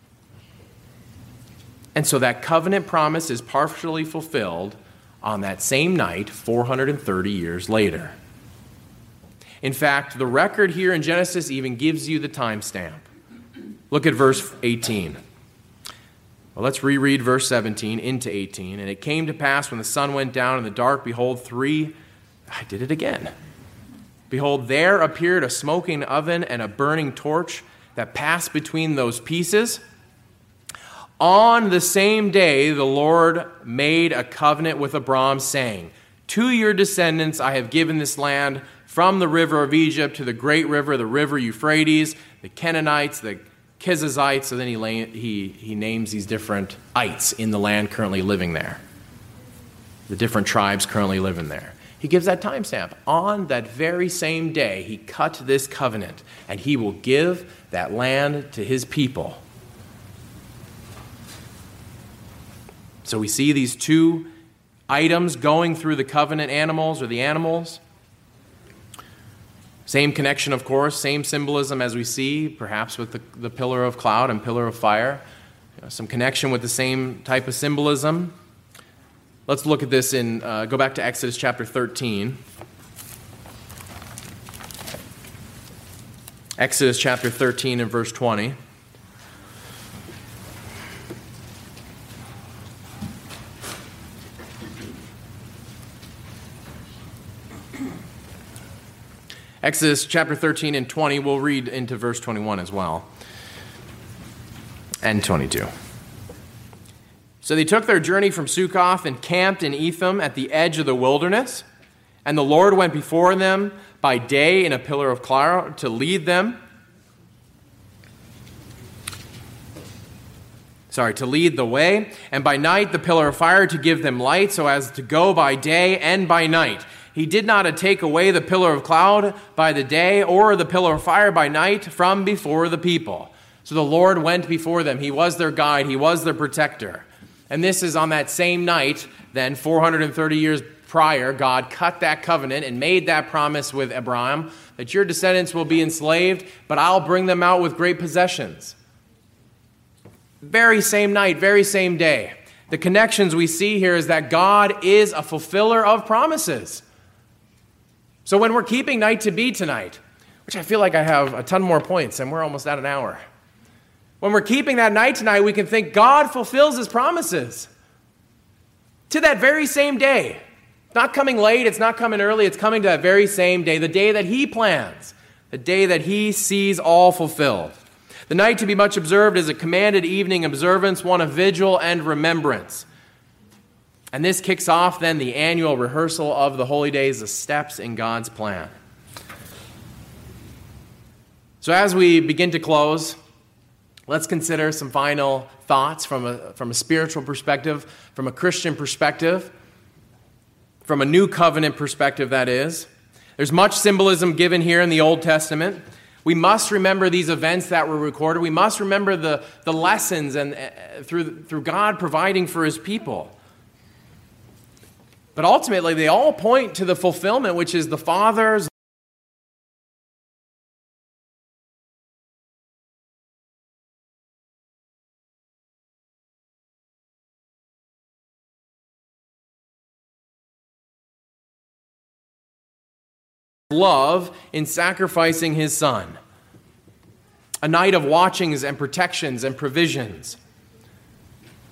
And so that covenant promise is partially fulfilled on that same night, four hundred thirty years later. In fact, the record here in Genesis even gives you the timestamp. Look at verse eighteen. Well, let's reread verse seventeen into eighteen. And it came to pass when the sun went down in the dark, behold, three, I did it again. Behold, there appeared a smoking oven and a burning torch that passed between those pieces. On the same day, the Lord made a covenant with Abram, saying, to your descendants I have given this land, from the river of Egypt to the great river, the river Euphrates, the Canaanites, the Kizzites. So then he, lay, he, he names these different ites in the land currently living there. The different tribes currently living there. He gives that timestamp. On that very same day, he cut this covenant, and he will give that land to his people. So we see these two items going through the covenant animals or the animals. Same connection, of course, same symbolism as we see, perhaps with the, the pillar of cloud and pillar of fire. You know, some connection with the same type of symbolism. Let's look at this in, uh, go back to Exodus chapter thirteen. Exodus chapter thirteen and verse twenty. Exodus chapter thirteen and twenty, we'll read into verse twenty-one as well, and twenty-two. So they took their journey from Sukkoth and camped in Etham at the edge of the wilderness, and the Lord went before them by day in a pillar of cloud to lead them. Sorry, to lead the way, and by night the pillar of fire to give them light, so as to go by day and by night. He did not take away the pillar of cloud by the day or the pillar of fire by night from before the people. So the Lord went before them. He was their guide. He was their protector. And this is on that same night, then four hundred thirty years prior, God cut that covenant and made that promise with Abraham that your descendants will be enslaved, but I'll bring them out with great possessions. Very same night, very same day. The connections we see here is that God is a fulfiller of promises. So when we're keeping night to be tonight, which I feel like I have a ton more points and we're almost at an hour. When we're keeping that night tonight, we can think God fulfills his promises to that very same day. It's not coming late, it's not coming early, it's coming to that very same day, the day that he plans, the day that he sees all fulfilled. The night to be much observed is a commanded evening observance, one of vigil and remembrance. And this kicks off then the annual rehearsal of the holy days, the steps in God's plan. So as we begin to close, let's consider some final thoughts from a, from a spiritual perspective, from a Christian perspective, from a new covenant perspective, that is. There's much symbolism given here in the Old Testament. We must remember these events that were recorded. We must remember the, the lessons and uh, through, through God providing for his people. But ultimately, they all point to the fulfillment, which is the Father's love in sacrificing his Son. A night of watchings and protections and provisions.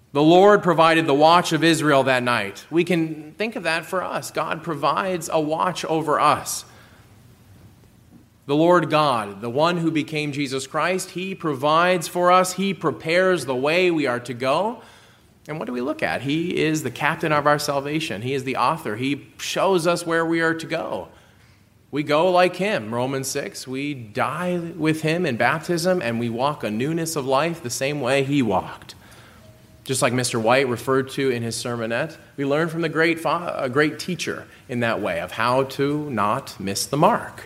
The Lord provided the watch of Israel that night. We can think of that for us. God provides a watch over us. The Lord God, the one who became Jesus Christ, he provides for us. He prepares the way we are to go. And what do we look at? He is the captain of our salvation. He is the author. He shows us where we are to go. We go like him, Romans six. We die with him in baptism, and we walk a newness of life the same way he walked. Just like Mister White referred to in his sermonette, we learn from the great, fa- a great teacher in that way of how to not miss the mark.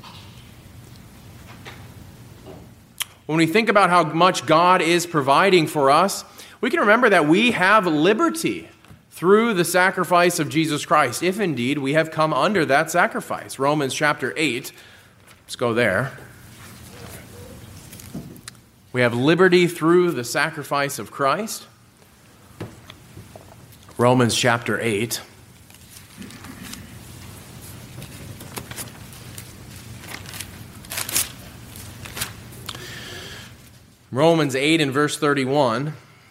When we think about how much God is providing for us, we can remember that we have liberty through the sacrifice of Jesus Christ, if indeed we have come under that sacrifice. Romans chapter eight, let's go there. We have liberty through the sacrifice of Christ. Romans chapter eight. Romans eight and verse thirty-one.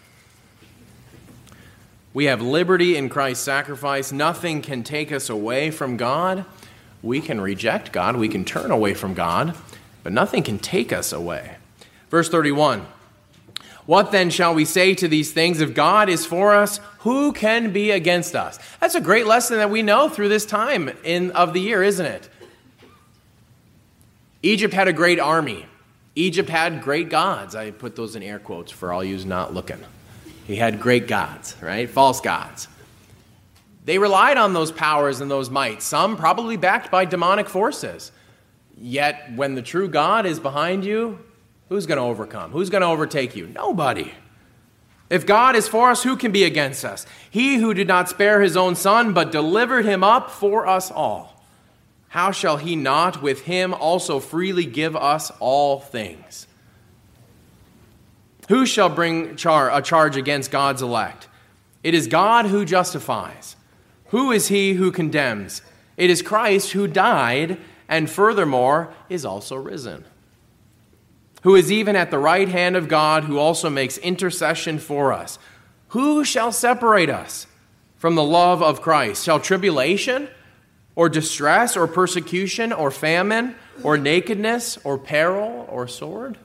We have liberty in Christ's sacrifice. Nothing can take us away from God. We can reject God. We can turn away from God. But nothing can take us away. Verse thirty-one. What then shall we say to these things? If God is for us, who can be against us? That's a great lesson that we know through this time in, of the year, isn't it? Egypt had a great army. Egypt had great gods. I put those in air quotes for all you not looking. He had great gods, right? False gods. They relied on those powers and those mights, some probably backed by demonic forces. Yet when the true God is behind you, who's going to overcome? Who's going to overtake you? Nobody. If God is for us, who can be against us? He who did not spare his own son, but delivered him up for us all. How shall he not with him also freely give us all things? Who shall bring char- a charge against God's elect? It is God who justifies. Who is he who condemns? It is Christ who died and furthermore is also risen. Who is even at the right hand of God, who also makes intercession for us. Who shall separate us from the love of Christ? Shall tribulation or distress or persecution or famine or nakedness or peril or sword?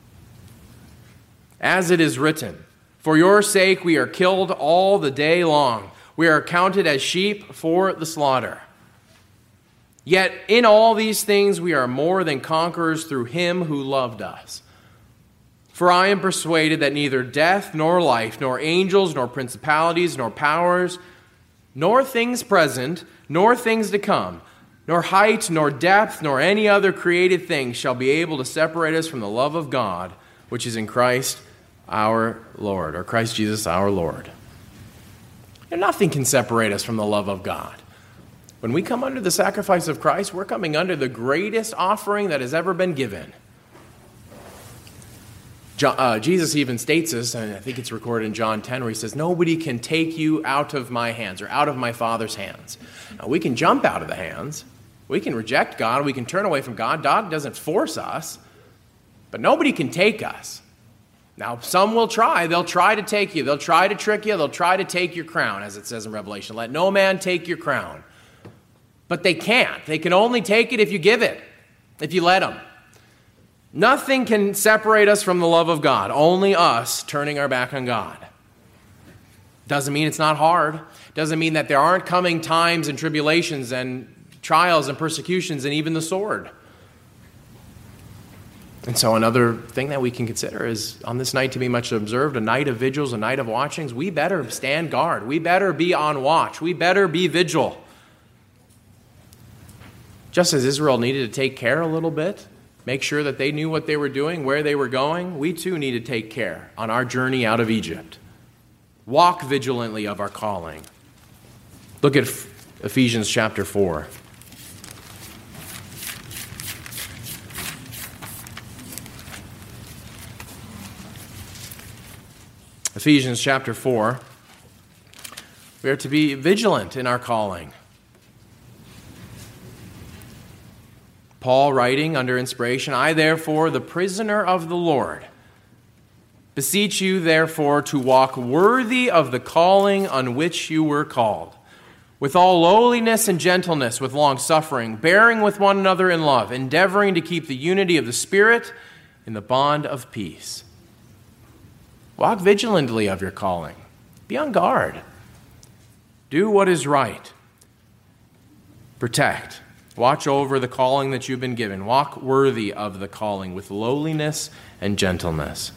As it is written, for your sake we are killed all the day long. We are counted as sheep for the slaughter. Yet in all these things we are more than conquerors through him who loved us. For I am persuaded that neither death nor life, nor angels, nor principalities, nor powers, nor things present, nor things to come, nor height, nor depth, nor any other created thing shall be able to separate us from the love of God, which is in Christ our Lord, or Christ Jesus our Lord. And nothing can separate us from the love of God. When we come under the sacrifice of Christ, we're coming under the greatest offering that has ever been given. John, uh, Jesus even states this, and I think it's recorded in John ten, where he says, nobody can take you out of my hands, or out of my Father's hands. Now, we can jump out of the hands. We can reject God. We can turn away from God. God doesn't force us, but nobody can take us. Now, some will try. They'll try to take you. They'll try to trick you. They'll try to take your crown, as it says in Revelation. Let no man take your crown. But they can't. They can only take it if you give it, if you let them. Nothing can separate us from the love of God. Only us turning our back on God. Doesn't mean it's not hard. Doesn't mean that there aren't coming times and tribulations and trials and persecutions and even the sword. And so another thing that we can consider is on this night to be much observed, a night of vigils, a night of watchings, we better stand guard. We better be on watch. We better be vigil. Just as Israel needed to take care a little bit, make sure that they knew what they were doing, where they were going, we too need to take care on our journey out of Egypt. Walk vigilantly of our calling. Look at Ephesians chapter four. Ephesians chapter four. We are to be vigilant in our calling. Paul writing under inspiration, I therefore, the prisoner of the Lord, Beseech you, therefore, to walk worthy of the calling on which you were called, with all lowliness and gentleness, with long-suffering, bearing with one another in love, endeavoring to keep the unity of the Spirit in the bond of peace. Walk vigilantly of your calling. Be on guard. Do what is right. Protect. Watch over the calling that you've been given. Walk worthy of the calling with lowliness and gentleness.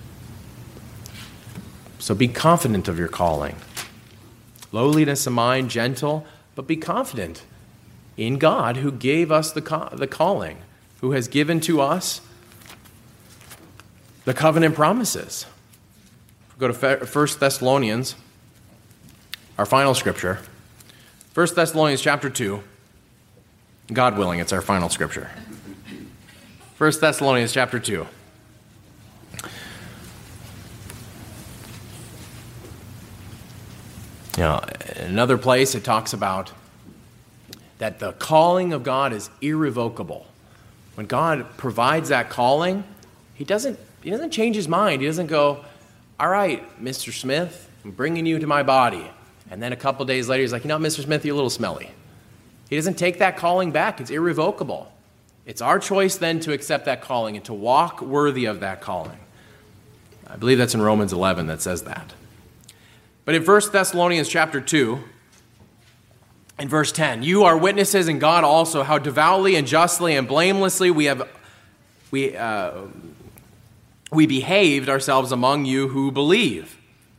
So be confident of your calling. Lowliness of mind, gentle, but be confident in God who gave us the, co- the calling, who has given to us the covenant promises. Go to First Thessalonians, our final scripture. First Thessalonians chapter two. God willing, it's our final scripture. First Thessalonians chapter two. You know, in another place it talks about that the calling of God is irrevocable. When God provides that calling, he doesn't, he doesn't change his mind. He doesn't go, all right, Mister Smith, I'm bringing you to my body. And then a couple days later, he's like, you know, Mister Smith, you're a little smelly. He doesn't take that calling back. It's irrevocable. It's our choice then to accept that calling and to walk worthy of that calling. I believe that's in Romans eleven that says that. But in First Thessalonians chapter two, in verse ten, you are witnesses, and God also, how devoutly and justly and blamelessly we have we uh, we behaved ourselves among you who believe.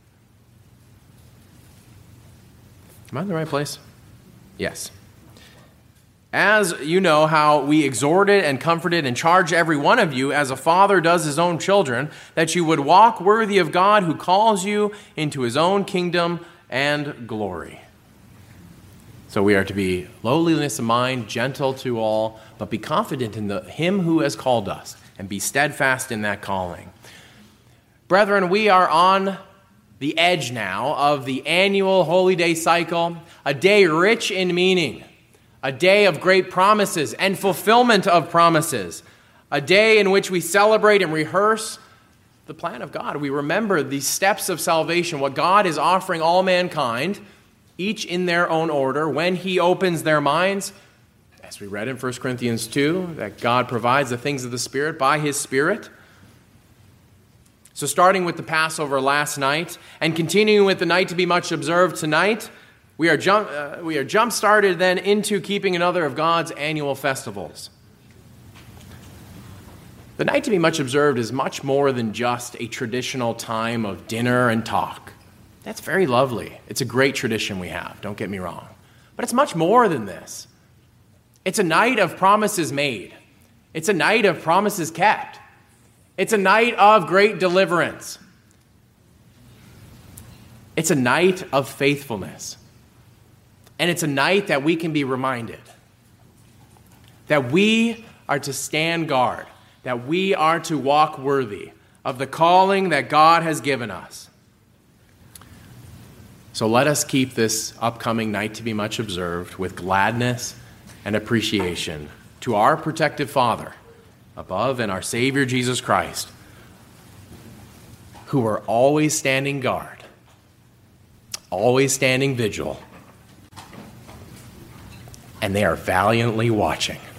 Am I in the right place? Yes. As you know how we exhorted and comforted and charged every one of you as a father does his own children, that you would walk worthy of God who calls you into his own kingdom and glory. So we are to be lowliness of mind, gentle to all, but be confident in the him who has called us and be steadfast in that calling. Brethren, we are on the edge now of the annual Holy Day cycle, a day rich in meaning. A day of great promises and fulfillment of promises. A day in which we celebrate and rehearse the plan of God. We remember the steps of salvation, what God is offering all mankind, each in their own order, when he opens their minds, as we read in First Corinthians two, that God provides the things of the Spirit by his Spirit. So starting with the Passover last night and continuing with the night to be much observed tonight, We are jump uh, we are jump started then into keeping another of God's annual festivals. The night to be much observed is much more than just a traditional time of dinner and talk. That's very lovely. It's a great tradition we have, don't get me wrong. But it's much more than this. It's a night of promises made. It's a night of promises kept. It's a night of great deliverance. It's a night of faithfulness. And it's a night that we can be reminded that we are to stand guard, that we are to walk worthy of the calling that God has given us. So let us keep this upcoming night to be much observed with gladness and appreciation to our protective Father above and our Savior Jesus Christ, who are always standing guard, always standing vigil, and they are valiantly watching.